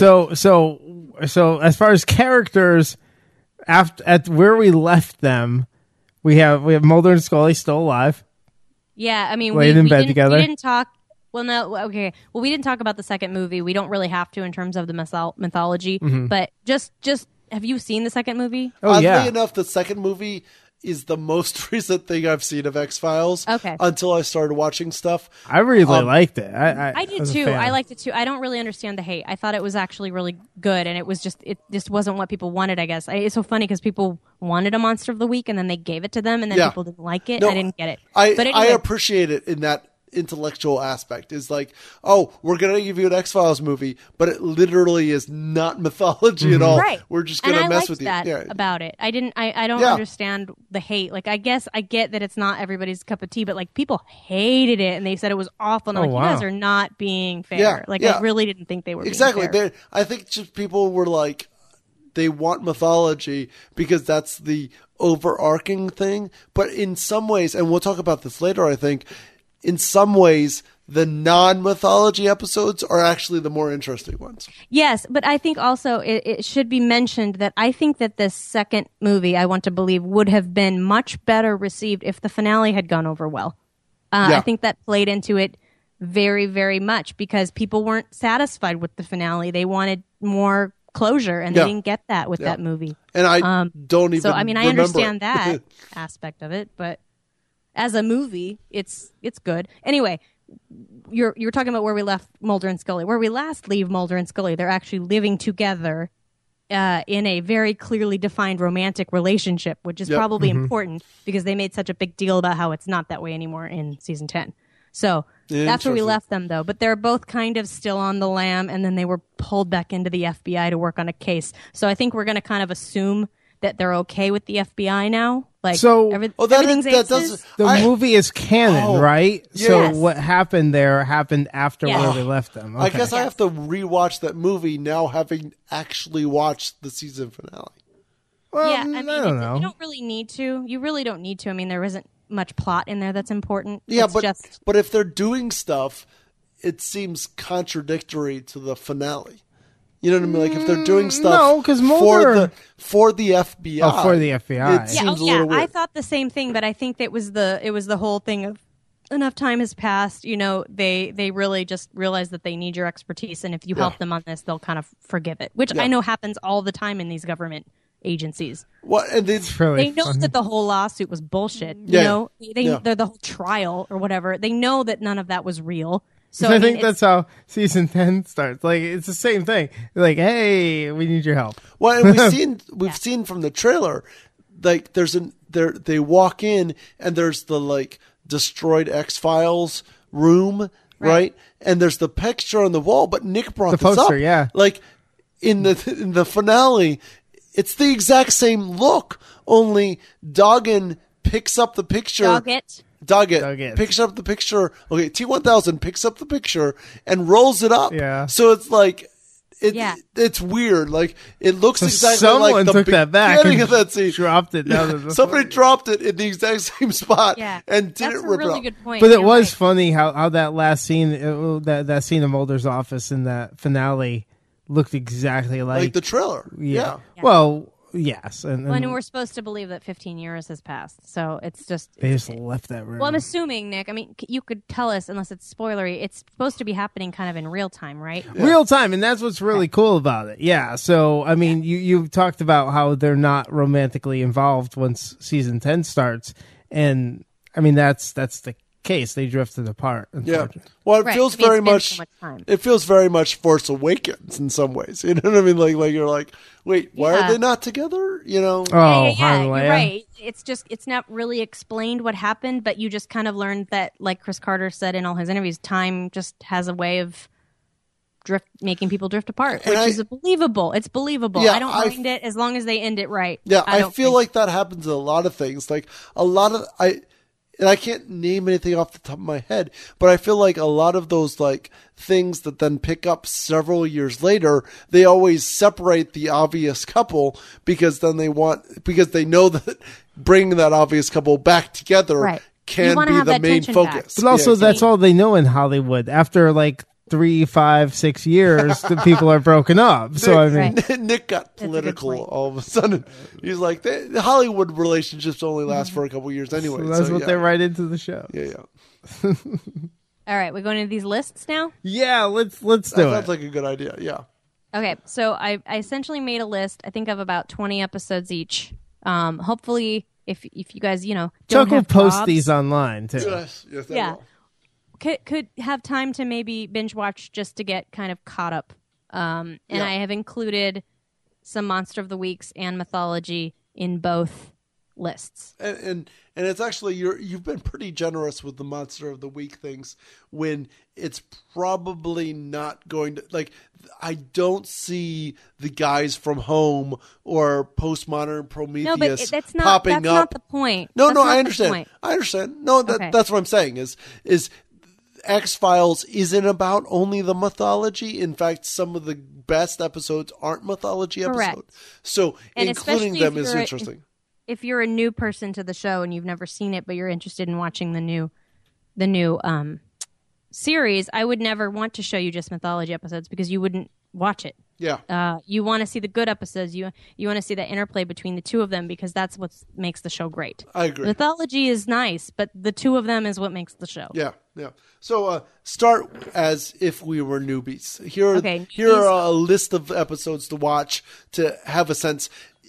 So as far as characters, at where we left them, we have Mulder and Scully still alive. Yeah, I mean, laid in bed together. We didn't talk. Well, no, okay. Well, we didn't talk about the second movie. We don't really have to in terms of the mythology. Mm-hmm. But just have you seen the second movie? Oh, yeah. Oddly enough, the second movie is the most recent thing I've seen of X-Files. Okay. Until I started watching stuff. I really liked it. I did too. I liked it too. I don't really understand the hate. I thought it was actually really good, and it just wasn't what people wanted, I guess. It's so funny because people wanted a Monster of the Week, and then they gave it to them, and then people didn't like it. No, I didn't get it. But anyway, I appreciate it in that intellectual aspect. Is like, oh, we're going to give you an X-Files movie, but it literally is not mythology at all. Right. We're just going to mess with you. That about it. I don't understand the hate. Like, I guess I get that it's not everybody's cup of tea, but like people hated it and they said it was awful. And I'm you guys are not being fair. I really didn't think they were exactly. being fair. I think just people were like, they want mythology because that's the overarching thing. But in some ways, and we'll talk about this later, I think, in some ways, the non-mythology episodes are actually the more interesting ones. Yes, but I think also it should be mentioned that I think that this second movie, I Want to Believe, would have been much better received if the finale had gone over well. I think that played into it very, very much because people weren't satisfied with the finale. They wanted more closure, and they didn't get that with that movie. And I don't even. So I mean, I understand that aspect of it, but as a movie, it's good. Anyway, you're talking about where we left Mulder and Scully. Where we last leave Mulder and Scully, they're actually living together in a very clearly defined romantic relationship, which is probably important because they made such a big deal about how it's not that way anymore in season 10. So that's where we left them, though. But they're both kind of still on the lam, and then they were pulled back into the FBI to work on a case. So I think we're going to kind of assume that they're okay with the FBI now. Like, so everything's aces. The movie is canon, right? Yes. So what happened there happened after where we left them. Okay. I guess I have to rewatch that movie now, having actually watched the season finale. Well, I mean, I don't know. You don't really need to. You really don't need to. I mean, there isn't much plot in there that's important. Yeah, it's but if they're doing stuff, it seems contradictory to the finale. You know what I mean? Like if they're doing stuff for the FBI. Oh, for the FBI. It seems a little weird. I thought the same thing, but I think that it was the whole thing of enough time has passed. You know, they really just realize that they need your expertise, and if you help them on this, they'll kind of forgive it, which I know happens all the time in these government agencies. What? And it's really they know funny. that the whole lawsuit was bullshit. You know, they're the whole trial or whatever. They know that none of that was real. So I think that's how season 10 starts. Like it's the same thing. Like, hey, we need your help. Well, and we've seen from the trailer, like they walk in and there's the like destroyed X-Files room, right? And there's the picture on the wall. But Nick brought the poster, this up. Like in the finale, it's the exact same look. Only Doggett picks up the picture. Doggett picks up the picture. Okay, T-1000 picks up the picture and rolls it up. Yeah. So it's like, it's weird. Like it looks exactly someone like the took that back and of that scene. Dropped it. Somebody dropped it in the exact same spot and didn't rip really it good point. But it was funny how that last scene, that scene of Mulder's office in that finale looked exactly like the trailer. Yeah. Well. Yes, and we're supposed to believe that 15 years has passed, so it's just they just left that room. Well, I'm assuming, Nick. I mean, you could tell us, unless it's spoilery. It's supposed to be happening kind of in real time, right? Yeah. Real time, and that's what's really cool about it. Yeah. So, I mean, you've talked about how they're not romantically involved once season 10 starts, and I mean that's the case. They drifted apart. Yeah. Well, it feels very much. So much it feels very much Force Awakens in some ways. You know what I mean? Like you're like, wait, why are they not together? You know? Oh, you're right. It's not really explained what happened, but you just kind of learned that, like Chris Carter said in all his interviews, time just has a way of making people drift apart, which is believable. It's believable. Yeah, I don't mind it as long as they end it right. Yeah, I feel like that happens in a lot of things. Like a lot of and I can't name anything off the top of my head, but I feel like a lot of those like things that then pick up several years later, they always separate the obvious couple because then they know that bringing that obvious couple back together can be the main focus. But also that's all they know in Hollywood. After like 3, 5, 6 years, the people are broken up. So Nick got political all of a sudden. He's like, the Hollywood relationships only last for a couple years anyway. So that's what they write into the show. Yeah. All right, we're going into these lists now. Yeah, let's do it. Sounds like a good idea. Yeah. Okay, so I essentially made a list. I think of about 20 episodes each. Hopefully, if you guys Chuck will post these online too. Yes, yeah. Could have time to maybe binge watch just to get kind of caught up. I have included some Monster of the Weeks and Mythology in both lists. And it's actually you've been pretty generous with the Monster of the Week things when it's probably not going to like. I don't see the guys from Home or Postmodern Prometheus popping up. That's not the point. No, I understand. I understand. No, that's what I'm saying is X-Files isn't about only the mythology. In fact, some of the best episodes aren't mythology episodes. So and including them is interesting. If you're a new person to the show and you've never seen it, but you're interested in watching the new series, I would never want to show you just mythology episodes because you wouldn't watch it. Yeah. You want to see the good episodes. You want to see the interplay between the two of them because that's what makes the show great. I agree. Mythology is nice, but the two of them is what makes the show. Yeah. So start as if we were newbies. Here are a list of episodes to watch to have a sense.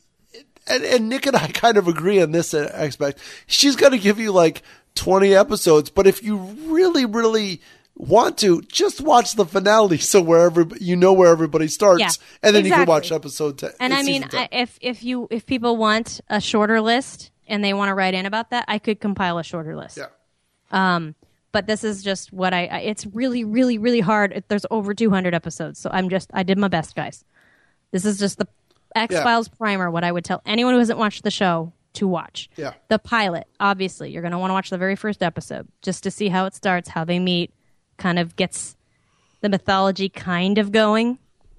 And Nick and I kind of agree on this aspect. She's going to give you like 20 episodes, but if you really, really want to, just watch the finale so where everybody starts, and then you can watch episode 10. And I mean, if people want a shorter list and they want to write in about that, I could compile a shorter list. Yeah. But this is just what it's really, really, really hard. There's over 200 episodes, so I did my best, guys. This is just the X-Files primer, what I would tell anyone who hasn't watched the show to watch. Yeah. The pilot, obviously, you're going to want to watch the very first episode just to see how it starts, how they meet, kind of gets the mythology kind of going,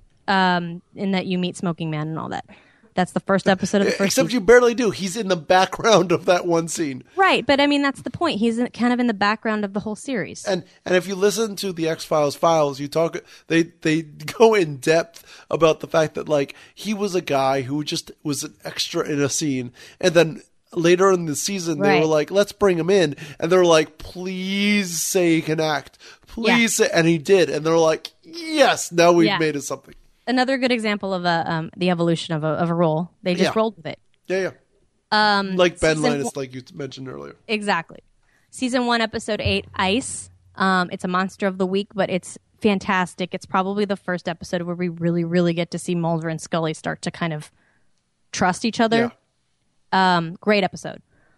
in that you meet Smoking Man and all that. That's the first episode of the first Except season. You barely do. He's in the background of that one scene. Right, but I mean, that's the point. He's kind of in the background of the whole series. And if you listen to the X-Files files, they go in depth about the fact that like he was a guy who just was an extra in a scene, and then later in the season they were like, let's bring him in, and they're like, please say he can act, please say, and he did, and they're like, yes, now we've made it something. Another good example of the evolution of a role. They just rolled with it. Yeah. Like Ben Linus, like you mentioned earlier. Exactly. Season 1, episode 8, Ice. It's a Monster of the Week, but it's fantastic. It's probably the first episode where we really, really get to see Mulder and Scully start to kind of trust each other. Yeah. Great episode.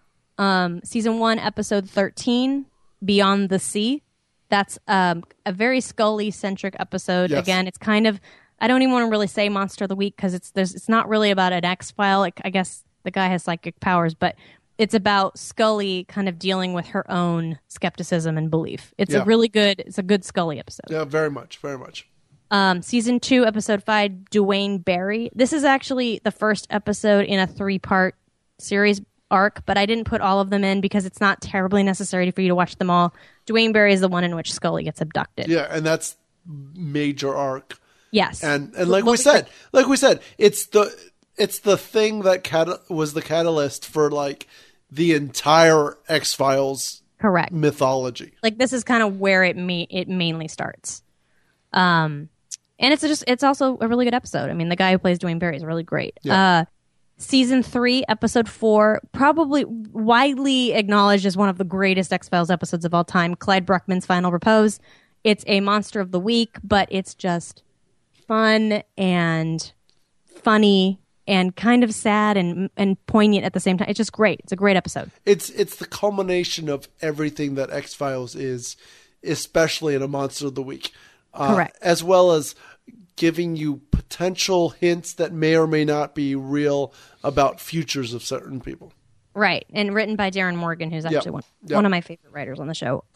Season 1, episode 13, Beyond the Sea. That's a very Scully-centric episode. Yes. Again, it's kind of... I don't even want to really say Monster of the Week because it's not really about an X-File. Like, I guess the guy has psychic powers, but it's about Scully kind of dealing with her own skepticism and belief. It's a good Scully episode. Yeah, very much, very much. Season 2, episode 5, Duane Barry. This is actually the first episode in a 3-part series arc, but I didn't put all of them in because it's not terribly necessary for you to watch them all. Duane Barry is the one in which Scully gets abducted. Yeah, and that's major arc. Yes, and like we said, it's the thing that was the catalyst for like the entire X-Files mythology. Like this is kind of where it mainly starts, and it's also a really good episode. I mean, the guy who plays Duane Barry is really great. Yeah. Season 3, episode 4, probably widely acknowledged as one of the greatest X-Files episodes of all time, Clyde Bruckman's Final Repose. It's a monster of the week, but it's just fun and funny and kind of sad and poignant at the same time. It's just great. It's a great episode. It's the culmination of everything that X-Files is, especially in a monster of the week. Correct. As well as giving you potential hints that may or may not be real about futures of certain people. Right. And written by Darren Morgan, who's actually one of my favorite writers on the show.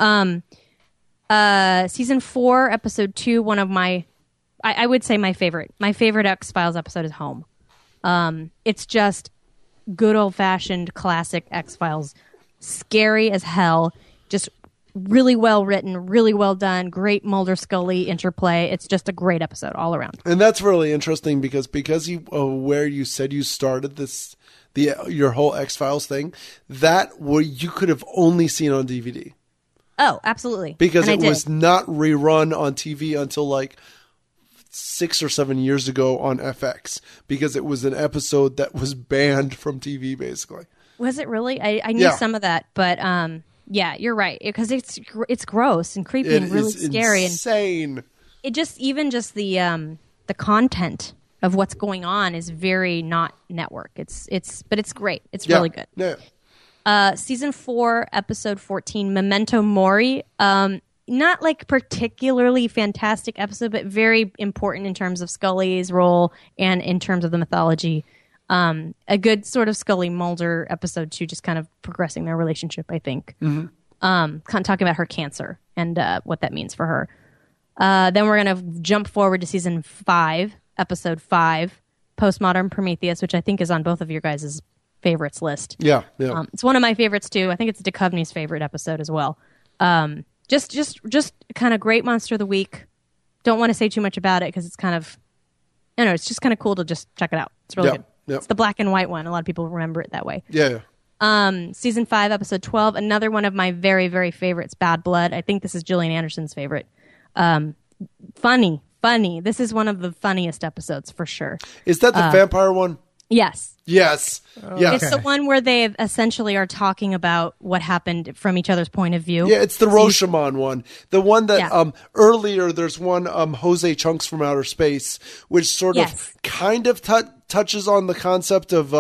Season 4, episode 2, one of my, I would say my favorite X-Files episode is Home. It's just good old-fashioned classic X-Files. Scary as hell. Just really well written, really well done. Great Mulder-Scully interplay. It's just a great episode all around. And that's really interesting because you where you said you started your whole X-Files thing, that you could have only seen on DVD. Oh, absolutely. Because it was not rerun on TV until like 6 or 7 years ago on FX, because it was an episode that was banned from TV, basically. Was it really? I knew some of that, but yeah, you're right, because it's gross and creepy and really scary. Insane. And it just the content of what's going on is very not network. But it's great. It's really good. Yeah. Season 4, episode 14, Memento Mori. Not like particularly fantastic episode, but very important in terms of Scully's role and in terms of the mythology. A good sort of Scully Mulder episode too, just kind of progressing their relationship, I think. Mm-hmm. Kind of talking about her cancer and what that means for her. Then we're going to jump forward to season 5, episode 5, Postmodern Prometheus, which I think is on both of your guys' favorites list. Yeah. It's one of my favorites too. I think it's Duchovny's favorite episode as well. Just kind of great monster of the week. Don't want to say too much about it because it's kind of, it's just kind of cool to just check it out. It's really good. Yep. It's the black and white one. A lot of people remember it that way. Yeah. Season 5, episode 12, another one of my very, very favorites, Bad Blood. I think this is Gillian Anderson's favorite. Funny. This is one of the funniest episodes for sure. Is that the vampire one? Yes. Yes. Yeah. It's the one where they essentially are talking about what happened from each other's point of view. Yeah, it's the Rashomon one. The one that earlier there's one Jose Chunks from Outer Space, which sort of kind of touches on the concept of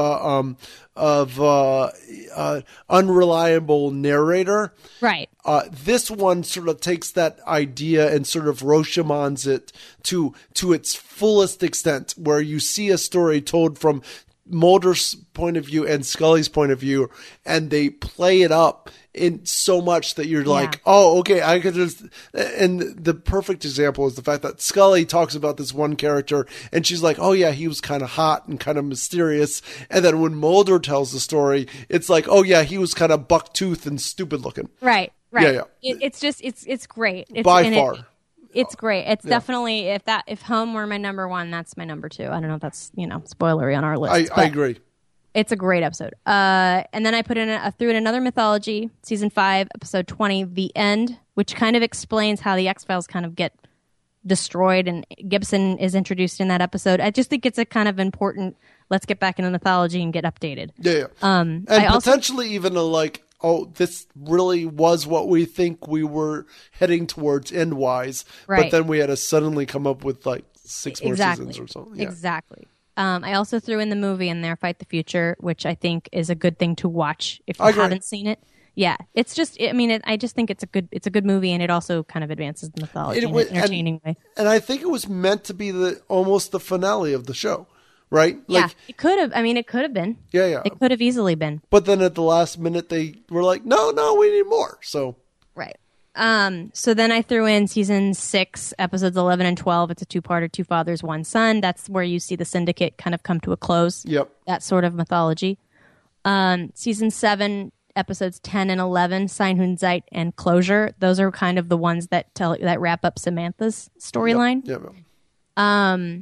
unreliable narrator. Right. This one sort of takes that idea and sort of Rashomons it to its fullest extent, where you see a story told from Mulder's point of view and Scully's point of view, and they play it up in so much that you're like, oh, okay, I could just. And the perfect example is the fact that Scully talks about this one character, and she's like, oh yeah, he was kind of hot and kind of mysterious. And then when Mulder tells the story, it's like, oh yeah, he was kind of buck-toothed and stupid looking. Right. Yeah. It's just it's great. By far. It's great. It's definitely if Home were my number 1, that's my number 2. I don't know if that's spoilery on our list. I agree. It's a great episode. And then I threw in another mythology, season 5, episode 20, The End, which kind of explains how the X-Files kind of get destroyed, and Gibson is introduced in that episode. I just think it's a kind of important. Let's get back into mythology and get updated. Yeah. And potentially even this really was what we think we were heading towards end-wise. Right. But then we had to suddenly come up with 6 more seasons or something. Yeah. Exactly. I also threw in the movie in there, Fight the Future, which I think is a good thing to watch if you haven't seen it. Yeah, it's just. I just think it's a good movie, and it also kind of advances the mythology in an entertaining way. And I think it was meant to be almost the finale of the show. Right? It could have. It could have been. Yeah. It could have easily been. But then at the last minute, they were like, no, we need more. So. Right. So then I threw in season 6, episodes 11 and 12. It's a 2-parter, 2 fathers, 1 son. That's where you see the syndicate kind of come to a close. Yep. That sort of mythology. Season 7, episodes 10 and 11, Seinhundszeit and Closure. Those are kind of the ones that wrap up Samantha's storyline. Yep.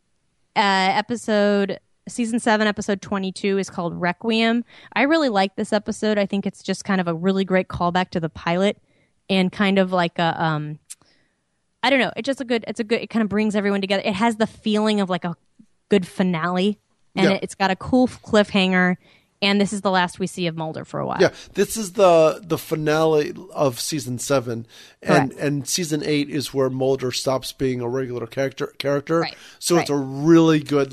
Season 7, episode 22 is called Requiem. I really like this episode. I think it's just kind of a really great callback to the pilot, and kind of like a I don't know. It kind of brings everyone together. It has the feeling of like a good finale and it's got a cool cliffhanger. And this is the last we see of Mulder for a while. Yeah, this is the finale of season 7, and season 8 is where Mulder stops being a regular character. Right. So it's a really good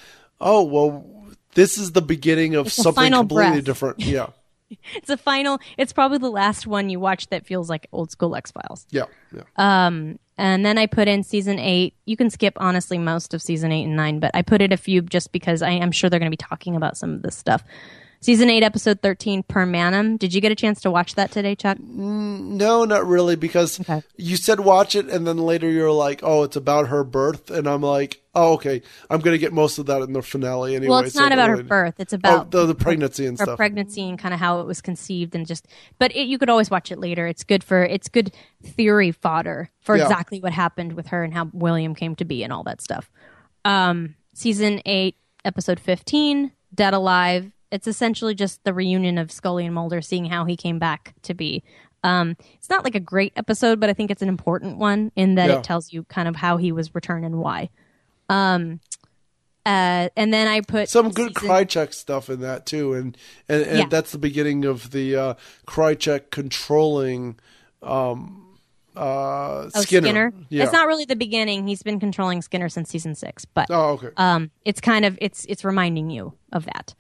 this is the beginning of something completely different. Yeah. It's probably the last one you watch that feels like old school X-Files. Yeah. And then I put in season 8. You can skip, honestly, most of season 8 and 9, but I put in a few just because I am sure they're going to be talking about some of this stuff. Season 8, episode 13, Permanum. Did you get a chance to watch that today, Chuck? No, not really, because you said watch it, and then later you're like, oh, it's about her birth, and I'm like, oh, okay, I'm going to get most of that in the finale anyway. Well, it's not about her birth. It's about the pregnancy and her stuff. Pregnancy and kind of how it was conceived, and but you could always watch it later. It's good theory fodder for exactly what happened with her and how William came to be and all that stuff. Season 8, episode 15, Dead Alive. It's essentially just the reunion of Scully and Mulder, seeing how he came back to be. It's not like a great episode, but I think it's an important one in that it tells you kind of how he was returned and why. And then I put some good Krychek stuff in that too, and that's the beginning of the Krychek controlling Skinner. Yeah. It's not really the beginning. He's been controlling Skinner since season 6, but it's kind of it's reminding you of that.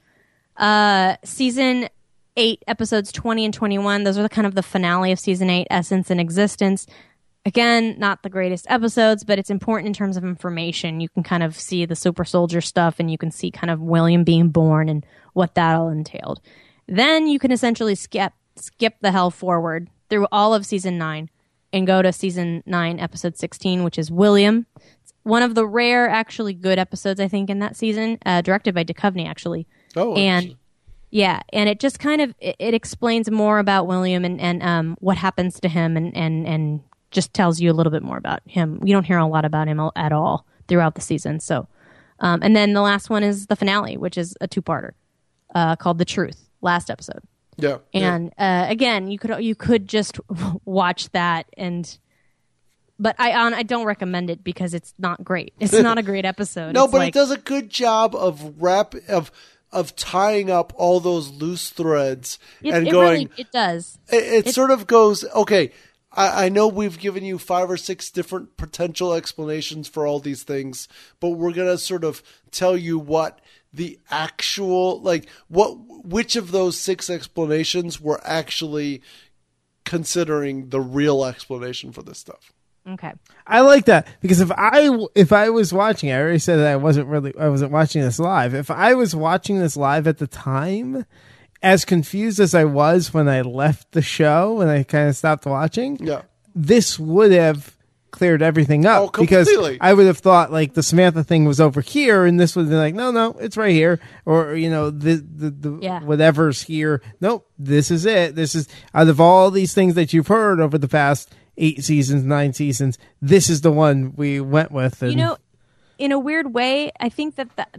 Season 8, episodes 20 and 21, those are the finale of season 8, Essence and Existence. Again, not the greatest episodes, but it's important in terms of information. You can kind of see the super soldier stuff, and you can see kind of William being born and what that all entailed. Then you can essentially skip the hell forward through all of season 9 and go to season 9, episode 16, which is William. It's one of the rare, actually good episodes, I think, in that season, directed by Duchovny, actually. Oh, and it just kind of it explains more about William and what happens to him and just tells you a little bit more about him. You don't hear a lot about him at all throughout the season. So, and then the last one is the finale, which is a 2-parter called The Truth. Last episode. Yeah. And again, you could just watch that but I don't recommend it because it's not great. It's not a great episode. No, but it does a good job of tying up all those loose threads and going. It does. It sort of goes, okay, I know we've given you 5 or 6 different potential explanations for all these things, but we're going to sort of tell you what the actual, which of those 6 explanations we're actually considering the real explanation for this stuff. Okay. I like that because if I was watching, I already said that I wasn't watching this live. If I was watching this live at the time, as confused as I was when I left the show and I kind of stopped watching, this would have cleared everything up. Oh, completely. Because I would have thought the Samantha thing was over here, and this would have been no, it's right here, or the whatever's here. Nope, this is it. This is out of all these things that you've heard over the past 8 seasons, 9 seasons, this is the one we went with. And in a weird way, I think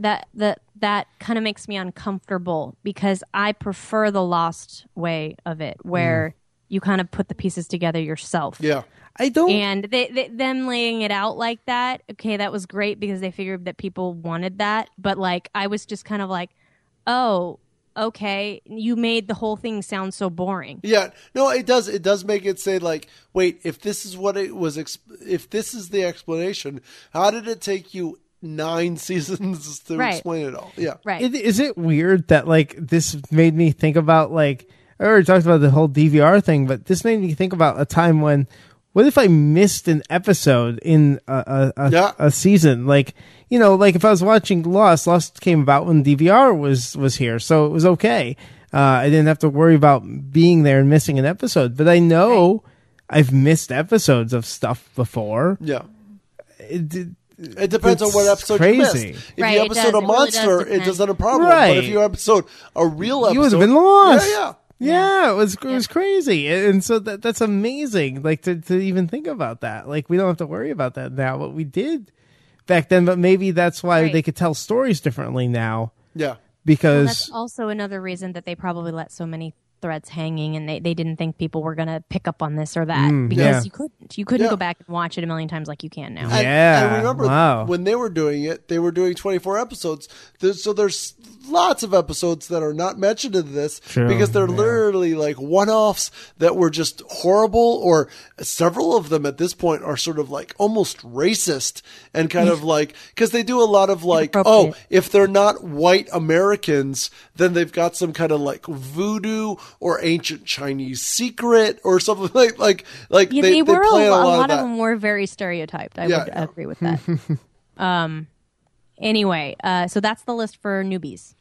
that kind of makes me uncomfortable because I prefer the Lost way of it, where you kind of put the pieces together yourself. Yeah. I don't. And them laying it out like that, okay, that was great because they figured that people wanted that. But I was just kind of oh, okay, you made the whole thing sound so boring. Yeah, no, it does. It does make it say wait, if this is what it was, if this is the explanation, how did it take you 9 seasons to explain it all? Yeah, right. Is it weird that this made me think about I already talked about the whole DVR thing, but this made me think about a time when. What if I missed an episode in a season? If I was watching Lost came about when DVR was here, so it was okay. I didn't have to worry about being there and missing an episode. But I know I've missed episodes of stuff before. Yeah. It depends on what episode you missed. If you episode a monster, it doesn't have a problem. Right. But if you episode a real episode, you would have been lost. Yeah. Yeah, it was crazy, and so that's amazing. To even think about that, we don't have to worry about that now. But we did back then. But maybe that's why they could tell stories differently now. Yeah, because that's also another reason that they probably let so many threads hanging, and they didn't think people were going to pick up on this or that because you couldn't go back and watch it a million times like you can now. And remember when they were doing it, they were doing 24 episodes. So there's lots of episodes that are not mentioned in this because they're literally like one-offs that were just horrible, or several of them at this point are sort of like almost racist and kind of like, because they do a lot of like, oh, if they're not white Americans, then they've got some kind of like voodoo or ancient Chinese secret or something like they were play a lot of them were very stereotyped. I would agree with that. Anyway, so that's the list for newbies.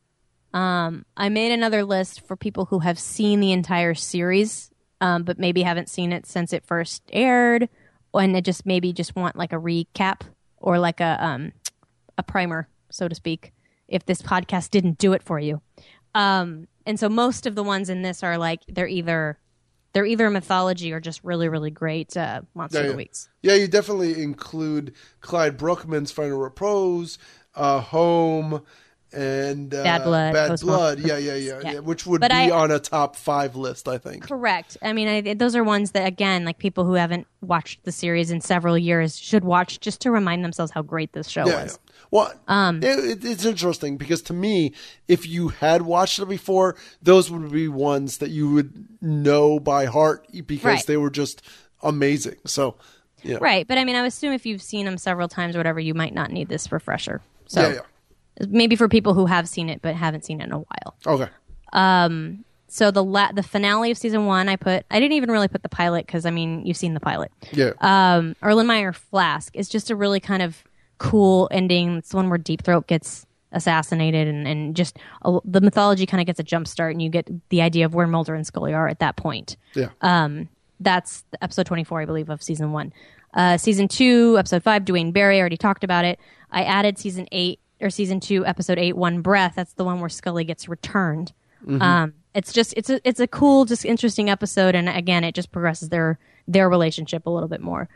I made another list for people who have seen the entire series, but maybe haven't seen it since it first aired, and they just want like a recap or like a primer, so to speak, if this podcast didn't do it for you. And so most of the ones in this are like they're either mythology or just really, really great Monster of the Weeks. Yeah, you definitely include Clyde Bruckman's Final Repose, Home, and Bad Blood. Yeah, which would be on a top 5 list, I think. Correct. I mean, those are ones that, again, like people who haven't watched the series in several years should watch just to remind themselves how great this show was. Yeah. Well, it's interesting because to me, if you had watched it before, those would be ones that you would know by heart because they were just amazing. So, yeah. Right. But I mean, I would assume if you've seen them several times or whatever, you might not need this refresher. So maybe for people who have seen it but haven't seen it in a while. Okay. So the finale of season 1, I didn't even really put the pilot because, I mean, you've seen the pilot. Yeah. Erlenmeyer Flask is just a really kind of cool ending. It's the one where Deep Throat gets assassinated and just the mythology kind of gets a jump start, and you get the idea of where Mulder and Scully are at that point. Yeah. That's episode 24, I believe, of season 1. Season 2, episode 5, Duane Barry, I already talked about it. I added season 2, episode 8, One Breath. That's the one where Scully gets returned. Mm-hmm. It's a cool, just interesting episode, and again, it just progresses their relationship a little bit more.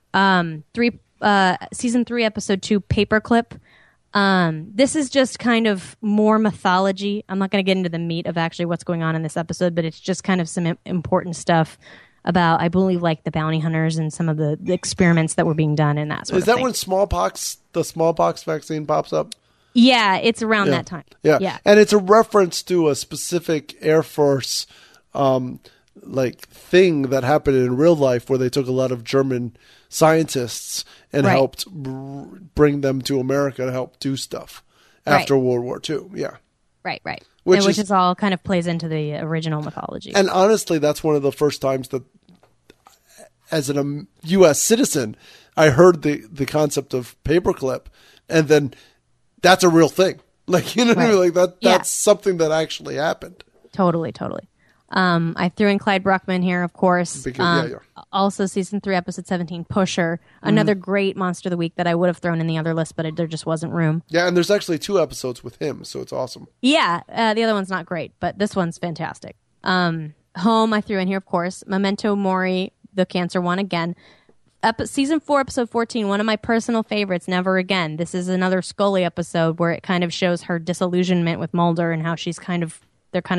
Season 3, episode 2, Paperclip. This is just kind of more mythology. I'm not going to get into the meat of actually what's going on in this episode, but it's just kind of some important stuff about, I believe, like the bounty hunters and some of the experiments that were being done and that sort of thing. Is that when the smallpox vaccine pops up? Yeah, it's around that time. Yeah. And it's a reference to a specific Air Force like thing that happened in real life where they took a lot of German scientists and helped bring them to America to help do stuff after World War II. Yeah. Right. Which is all kind of plays into the original mythology. And honestly, that's one of the first times that as a U.S. citizen, I heard the concept of paperclip, and then that's a real thing. Like, you know what I mean? Like that's something that actually happened. Totally. I threw in Clyde Bruckman here, of course. Because, also, season 3, episode 17, Pusher. Another great Monster of the Week that I would have thrown in the other list, but there just wasn't room. Yeah, and there's actually 2 episodes with him, so it's awesome. Yeah, the other one's not great, but this one's fantastic. Home, I threw in here, of course. Memento Mori, the cancer one again. Season 4, episode 14, one of my personal favorites, Never Again. This is another Scully episode where it kind of shows her disillusionment with Mulder and how she's they're kind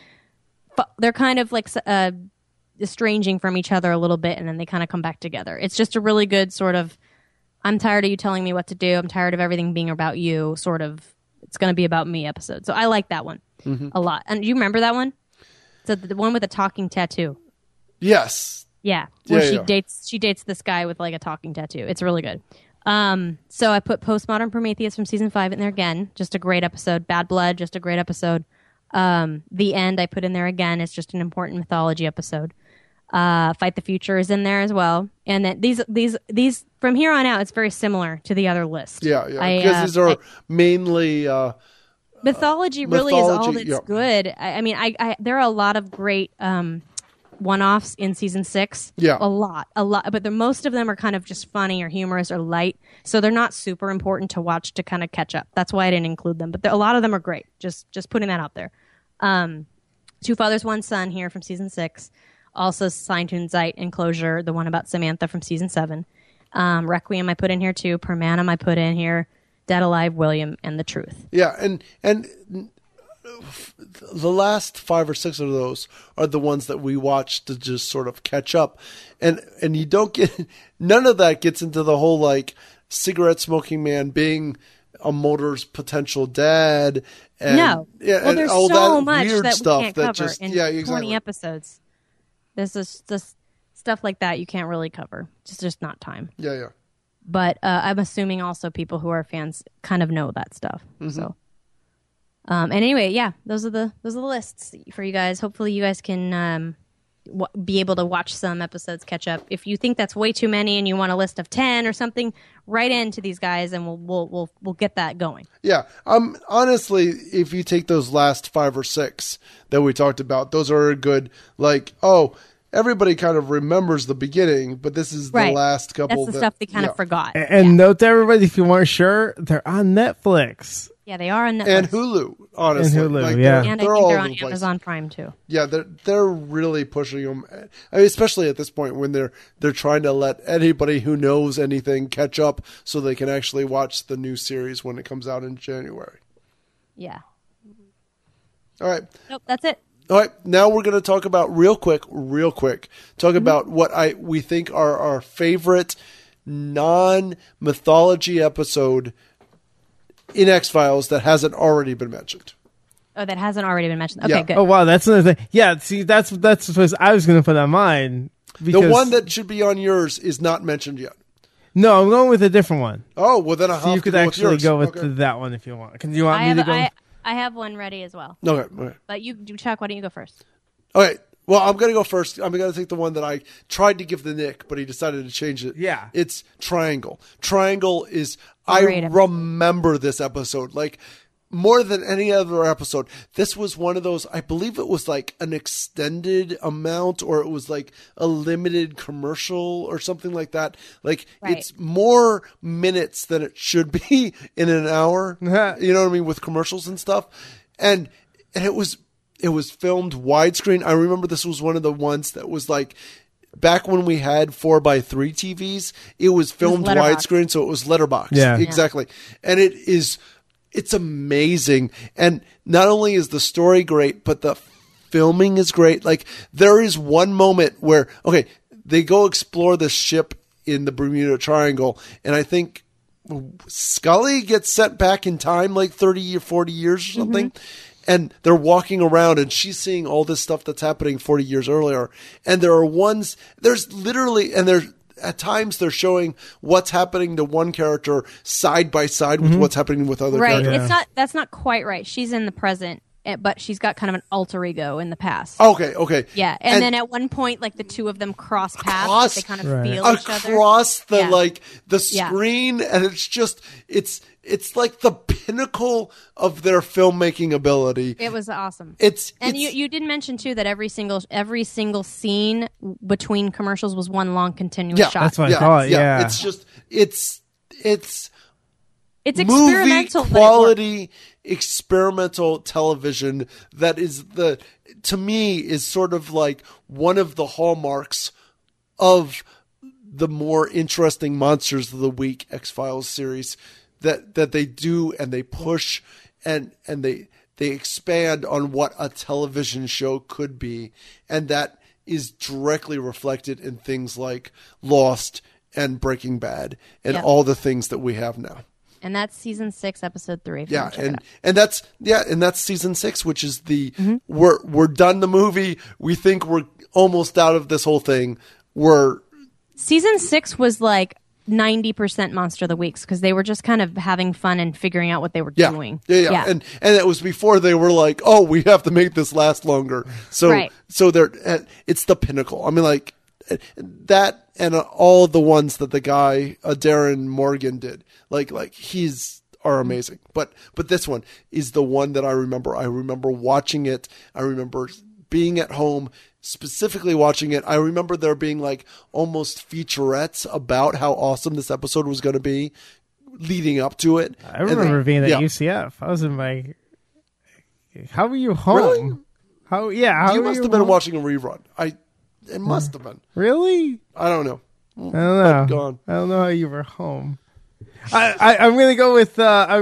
of like estranging from each other a little bit, and then they kind of come back together. It's just a really good sort of, I'm tired of you telling me what to do. I'm tired of everything being about you, sort of, it's going to be about me episode. So I like that one a lot. And you remember that one? So the one with a talking tattoo. Yes. Yeah. Where she dates this guy with like a talking tattoo. It's really good. So I put Postmodern Prometheus from season 5 in there again. Just a great episode. Bad Blood, just a great episode. The End I put in there again. It's just an important mythology episode. Fight the Future is in there as well. And that these from here on out, it's very similar to the other list. Yeah. Because these are mainly mythology. Really is all that's good. I mean, there are a lot of great one-offs in season 6. Yeah, a lot. But most of them are kind of just funny or humorous or light, so they're not super important to watch to kind of catch up. That's why I didn't include them. But a lot of them are great. Just putting that out there. Two Fathers, One Son here from season 6. Also, Sein und Zeit and Closure, the one about Samantha from season 7. Requiem I put in here too. Permanum I put in here. Dead Alive, William, and The Truth. Yeah, and the last 5 or 6 of those are the ones that we watch to just sort of catch up, and you don't get none of that gets into the whole like cigarette smoking man being a Mulder's potential dad. And, no, yeah, well, there's all so that much weird that stuff we can't that cover just in exactly. 20 episodes. There's this stuff like that you can't really cover. It's just not time. Yeah. But I'm assuming also people who are fans kind of know that stuff. Mm-hmm. So, and anyway, yeah, those are the lists for you guys. Hopefully, you guys can be able to watch some episodes, catch up. If you think that's way too many and you want a list of 10 or something, write into these guys and we'll get that going. Yeah, honestly, if you take those last 5 or 6 that we talked about, those are a good like everybody kind of remembers the beginning, but this is the last couple. That's the stuff they kind of forgot. And note to everybody, if you weren't sure, they're on Netflix. Yeah, they are on Netflix. And Hulu, honestly. And Hulu, like, yeah. And I think they're on Amazon Prime, too. Yeah, they're really pushing them. I mean, especially at this point when they're trying to let anybody who knows anything catch up so they can actually watch the new series when it comes out in January. Yeah. All right. Nope, that's it. All right, now we're going to talk about real quick, talk about what we think are our favorite non-mythology episode in X-Files that hasn't already been mentioned. Oh, that hasn't already been mentioned. Okay, good. Oh, wow, that's another thing. Yeah, see, that's what I was going to put on mine. The one that should be on yours is not mentioned yet. No, I'm going with a different one. Oh, well, then I'll have you to could go actually with go with okay. that one if you want. Do you want me to go? I have one ready as well. Okay. But you do, Chuck, why don't you go first? Okay. Well, I'm going to go first. I'm going to take the one that I tried to give to Nick, but he decided to change it. Yeah. It's Triangle. Triangle is, I remember this episode. Like, more than any other episode, this was one of those, I believe it was like an extended amount or it was like a limited commercial or something like that. Like it's more minutes than it should be in an hour. You know what I mean? With commercials and stuff. And it was filmed widescreen. I remember this was one of the ones that was like, back when we had 4x3 TVs, it was filmed widescreen. So it was letterbox. Yeah, exactly. And it's amazing. And not only is the story great, but the filming is great. Like there is one moment where, they go explore the ship in the Bermuda Triangle. And I think Scully gets sent back in time, like 30 or 40 years or something. Mm-hmm. And they're walking around and she's seeing all this stuff that's happening 40 years earlier. And at times they're showing what's happening to one character side by side with what's happening with other characters. Right. That's not quite right. She's in the present, but she's got kind of an alter ego in the past. Okay. Yeah. And then at one point, like the two of them cross paths. They kind of feel each other. Across the screen. And it's just, it's like the pinnacle of their filmmaking ability. It was awesome. And you did mention too that every single scene between commercials was one long continuous shot. That's what I thought. Yeah. It's just it's experimental, movie quality experimental television that is to me is sort of like one of the hallmarks of the more interesting Monsters of the Week X-Files series that they do, and they push and they expand on what a television show could be, and that is directly reflected in things like Lost and Breaking Bad and all the things that we have now. And that's season 6, episode 3. And that's season 6, which is we're done the movie. We think we're almost out of this whole thing. Season 6 was like 90% Monster of the Weeks because they were just kind of having fun and figuring out what they were doing. Yeah. And it was before they were like, oh, we have to make this last longer. So it's the pinnacle. I mean, like that and all the ones that the guy Darren Morgan did, like are amazing. But this one is the one that I remember. I remember watching it. I remember being at home, specifically watching it. I remember there being like almost featurettes about how awesome this episode was going to be leading up to it. I remember being at UCF. I was in my... How were you home? Really? How you must have been watching a rerun. It must have been. Really? I don't know. I don't know. Gone. I don't know how you were home. I'm gonna go with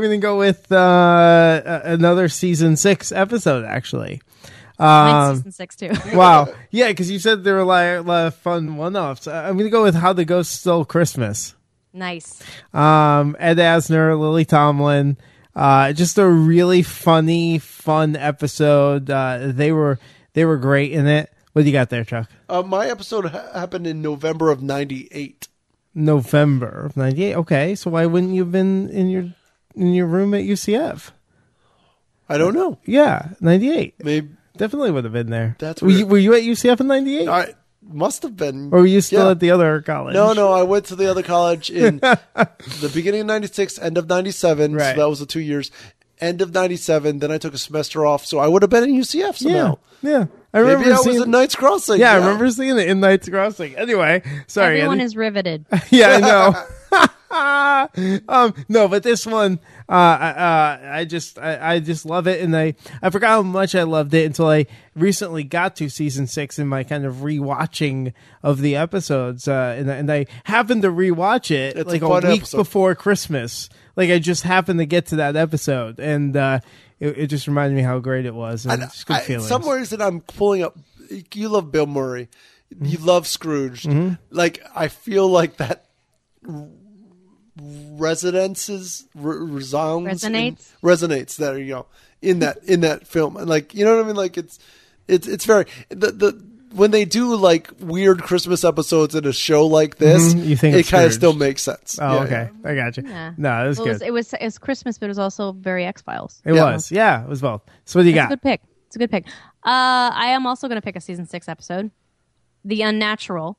another season 6 episode actually. Mine's season 6 too. Wow, yeah, because you said there were a lot of fun one-offs. I'm gonna go with How the Ghost Stole Christmas. Nice. Ed Asner, Lily Tomlin. Just a really funny, fun episode. They were great in it. What do you got there, Chuck? My episode happened in November of '98. November of '98. Okay, so why wouldn't you have been in your room at UCF? I don't know. Yeah, '98. Maybe definitely would have been there. That's were you at UCF in '98? I must have been. Or were you still at the other college? No, I went to the other college in the beginning of '96, end of '97. Right. So that was the 2 years. End of '97. Then I took a semester off, so I would have been in UCF somehow. Yeah. I remember Maybe I was in Knights Crossing. Yeah, I remember seeing it in Knights Crossing. Anyway, sorry. Everyone is riveted. Yeah, I know. No, but this one, I just love it, and I forgot how much I loved it until I recently got to season 6 in my kind of rewatching of the episodes, and I happened to rewatch it It's like a a fun week episode. before Christmas. Like I just happened to get to that episode, and it just reminded me how great it was, and it's good feelings. Some reason I'm pulling up. You love Bill Murray. You love Scrooge. Mm-hmm. Like I feel like that resonates. There you go. In that film, and like you know what I mean. Like it's very the when they do like weird Christmas episodes in a show like this, you think it it's kind of Scrooge. still makes sense. Oh, Yeah, okay, I got you. Yeah. No, it was Well, good. it was Christmas, but it was also very X-Files. It was, yeah, it was both. So what do you It's a got? good pick. It's a good pick. I am also going to pick a season 6 episode, The Unnatural.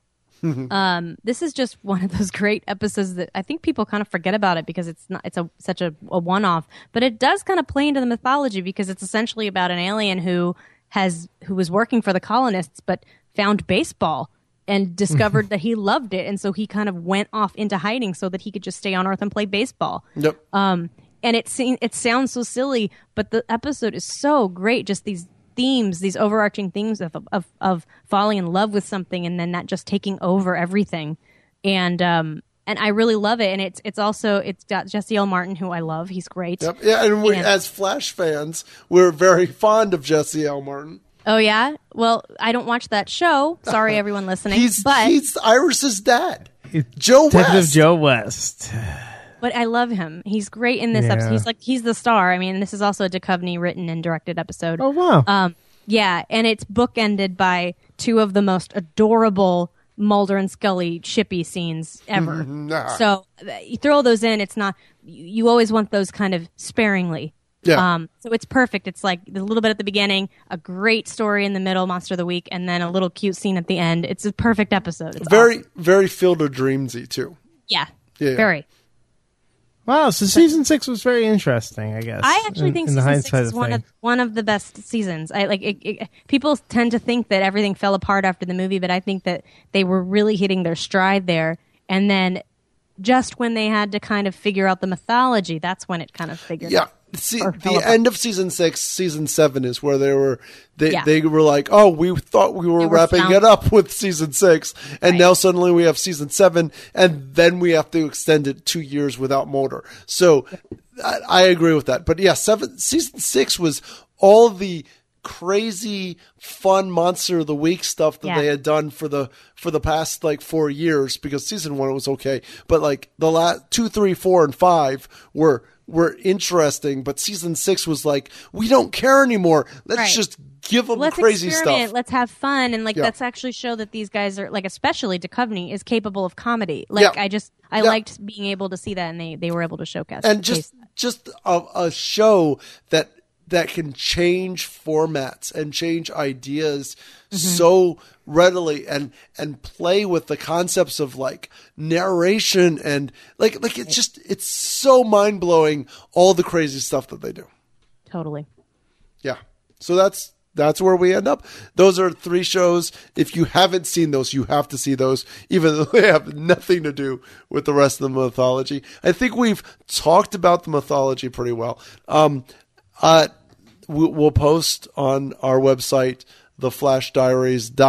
This is just one of those great episodes that I think people kind of forget about it because it's such a one-off, but it does kind of play into the mythology because it's essentially about an alien who was working for the colonists but found baseball and discovered that he loved it, and so he kind of went off into hiding so that he could just stay on Earth and play baseball. Yep. And it sounds so silly, but the episode is so great. Just these themes, these overarching themes of falling in love with something and then that just taking over everything. And I really love it. And it's got Jesse L. Martin, who I love. He's great. Yep. Yeah, and we, as Flash fans, we're very fond of Jesse L. Martin. Oh yeah. Well, I don't watch that show. Sorry, everyone listening. He's Iris's dad, Detective West. Joe West. But I love him. He's great in this episode. He's the star. I mean, this is also a Duchovny written and directed episode. Oh wow. Yeah, and it's bookended by two of the most adorable Mulder and Scully shippy scenes ever. So you throw those in. It's not. You always want those kind of sparingly. Yeah. So it's perfect. It's like a little bit at the beginning, a great story in the middle, Monster of the Week, and then a little cute scene at the end. It's a perfect episode. It's awesome. Very Field of Dreamsy too. Yeah. Yeah. Very. Wow, so season 6 was very interesting, I guess. I actually think in the season 6 hindsight is one of the best seasons. I like it, people tend to think that everything fell apart after the movie, but I think that they were really hitting their stride there. And then just when they had to kind of figure out the mythology, that's when it kind of figured out. See, the end of season 6, season 7 is where they were like, oh, we thought we were wrapping it up with season 6, and now suddenly we have season 7, and then we have to extend it 2 years without Mulder. So I agree with that. But yeah, season 6 was all the crazy fun Monster of the Week stuff that they had done for the past like 4 years, because season 1 was okay, but like the last 2, 3, 4, and 5 were interesting, but season 6 was like, we don't care anymore. Let's just give them crazy experiment. stuff. Let's have fun, and let's actually show that these guys are like, especially Duchovny is capable of comedy. Like I liked being able to see that, and they were able to showcase and just a show that can change formats and change ideas so readily, and play with the concepts of like narration and like it's so mind blowing, all the crazy stuff that they do. Totally. Yeah. So that's where we end up. Those are 3 shows. If you haven't seen those, you have to see those, even though they have nothing to do with the rest of the mythology. I think we've talked about the mythology pretty well. We'll post on our website,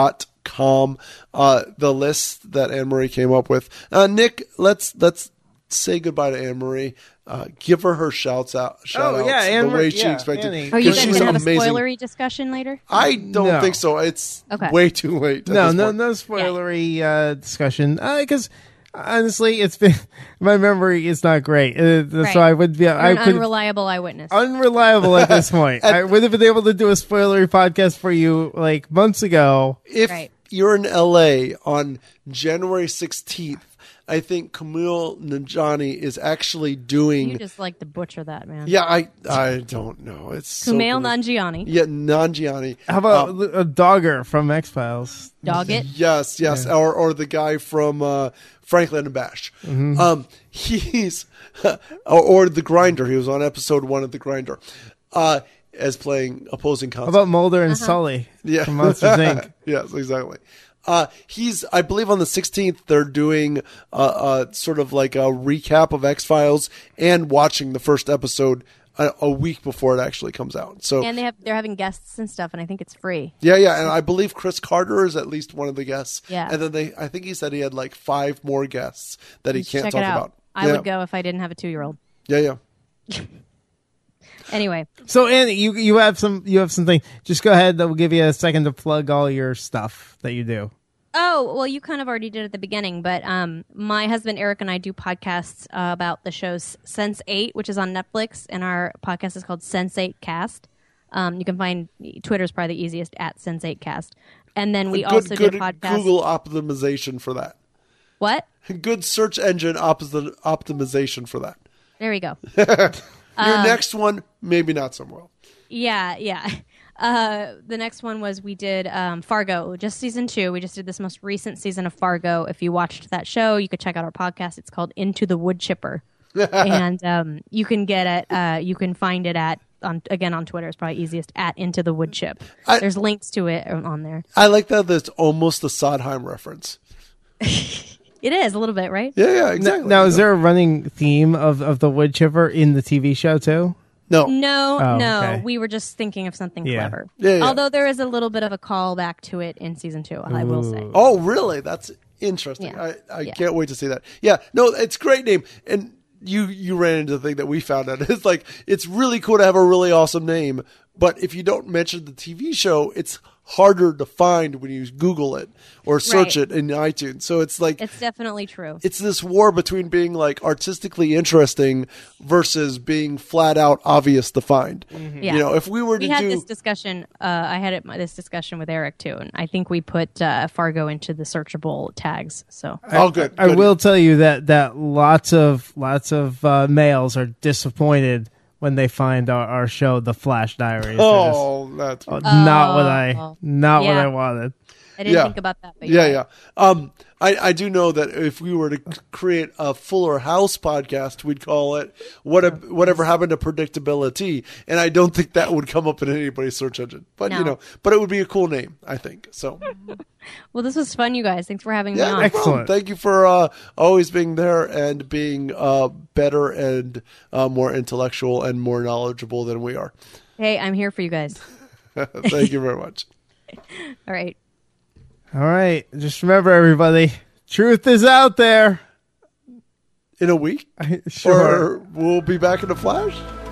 theflashdiaries.com, the list that Anne-Marie came up with. Nick, let's say goodbye to Anne-Marie. Give her shout outs yeah, the way she expected. Are you guys she's going to have amazing. a spoilery discusation later? I don't think so. It's way too late. No spoilery discussion. Because honestly, it's been my memory is not great, so I would be unreliable eyewitness. Unreliable at this point. I would have been able to do a spoilery podcast for you like months ago. If you're in LA on January 16th, I think Kumail Nanjiani is actually doing. You just like to butcher that, man. Yeah, I don't know. It's Kumail Nanjiani. Yeah, Nanjiani. How about a Dogger from X-Files? Doggett? Yes. Yeah. Or the guy from Franklin and Bash. Mm-hmm. He's or the Grinder. He was on episode 1 of the Grinder, as playing opposing counsel. How about Mulder and Sully? Yeah, from Monsters Inc. Yes, exactly. He's, I believe, on the 16th. They're doing sort of like a recap of X-Files and watching the first episode a week before it actually comes out. So and they're having guests and stuff, and I think it's free. Yeah, and I believe Chris Carter is at least one of the guests. Yeah, and then I think he said he had like 5 more guests that he can't talk about. I would go if I didn't have a 2-year-old. Yeah. Anyway, so Annie, you have something. Just go ahead. We'll give you a second to plug all your stuff that you do. Oh, well, you kind of already did at the beginning, but my husband Eric and I do podcasts about the show Sense8, which is on Netflix, and our podcast is called Sense8 Cast. You can find Twitter's probably the easiest at Sense8Cast, and then we also do a podcast. Google optimization for that. What? Good search engine optimization for that. There we go. Your next one, maybe not so well. Yeah. The next one was we did Fargo, just season 2. We just did this most recent season of Fargo. If you watched that show, you could check out our podcast. It's called Into the Wood Chipper, and you can get it. You can find it on Twitter. It's probably easiest at Into the Wood Chip. There's links to it on there. I like that. That's almost a Sondheim reference. It is a little bit, right? Yeah, exactly. Now, is there a running theme of the wood chipper in the TV show too? No. Okay. We were just thinking of something clever. Yeah. Although there is a little bit of a callback to it in season 2, I will say. Oh, really? That's interesting. Yeah. I can't wait to see that. Yeah, no, it's a great name. And you ran into the thing that we found out. It's like, it's really cool to have a really awesome name, but if you don't mention the TV show, it's harder to find when you Google it or search it in iTunes. So it's like, it's definitely true. It's this war between being like artistically interesting versus being flat out obvious to find. Mm-hmm. Yeah. You know, if we were to had this discussion, I had this discussion with Eric too, and I think we put Fargo into the searchable tags. So good. I will tell you that lots of males are disappointed when they find our show, The Flash Diaries. That's not what I wanted. I didn't think about that. But yeah. I do know that if we were to create a Fuller House podcast, we'd call it Whatever Happened to Predictability, and I don't think that would come up in anybody's search engine. But but it would be a cool name, I think. So. Well, this was fun, you guys. Thanks for having me on. Excellent. Thank you for always being there and being better and more intellectual and more knowledgeable than we are. Hey, I'm here for you guys. Thank you very much. All right. All right. Just remember, everybody, truth is out there. In a week? Sure. Or we'll be back in the Flash?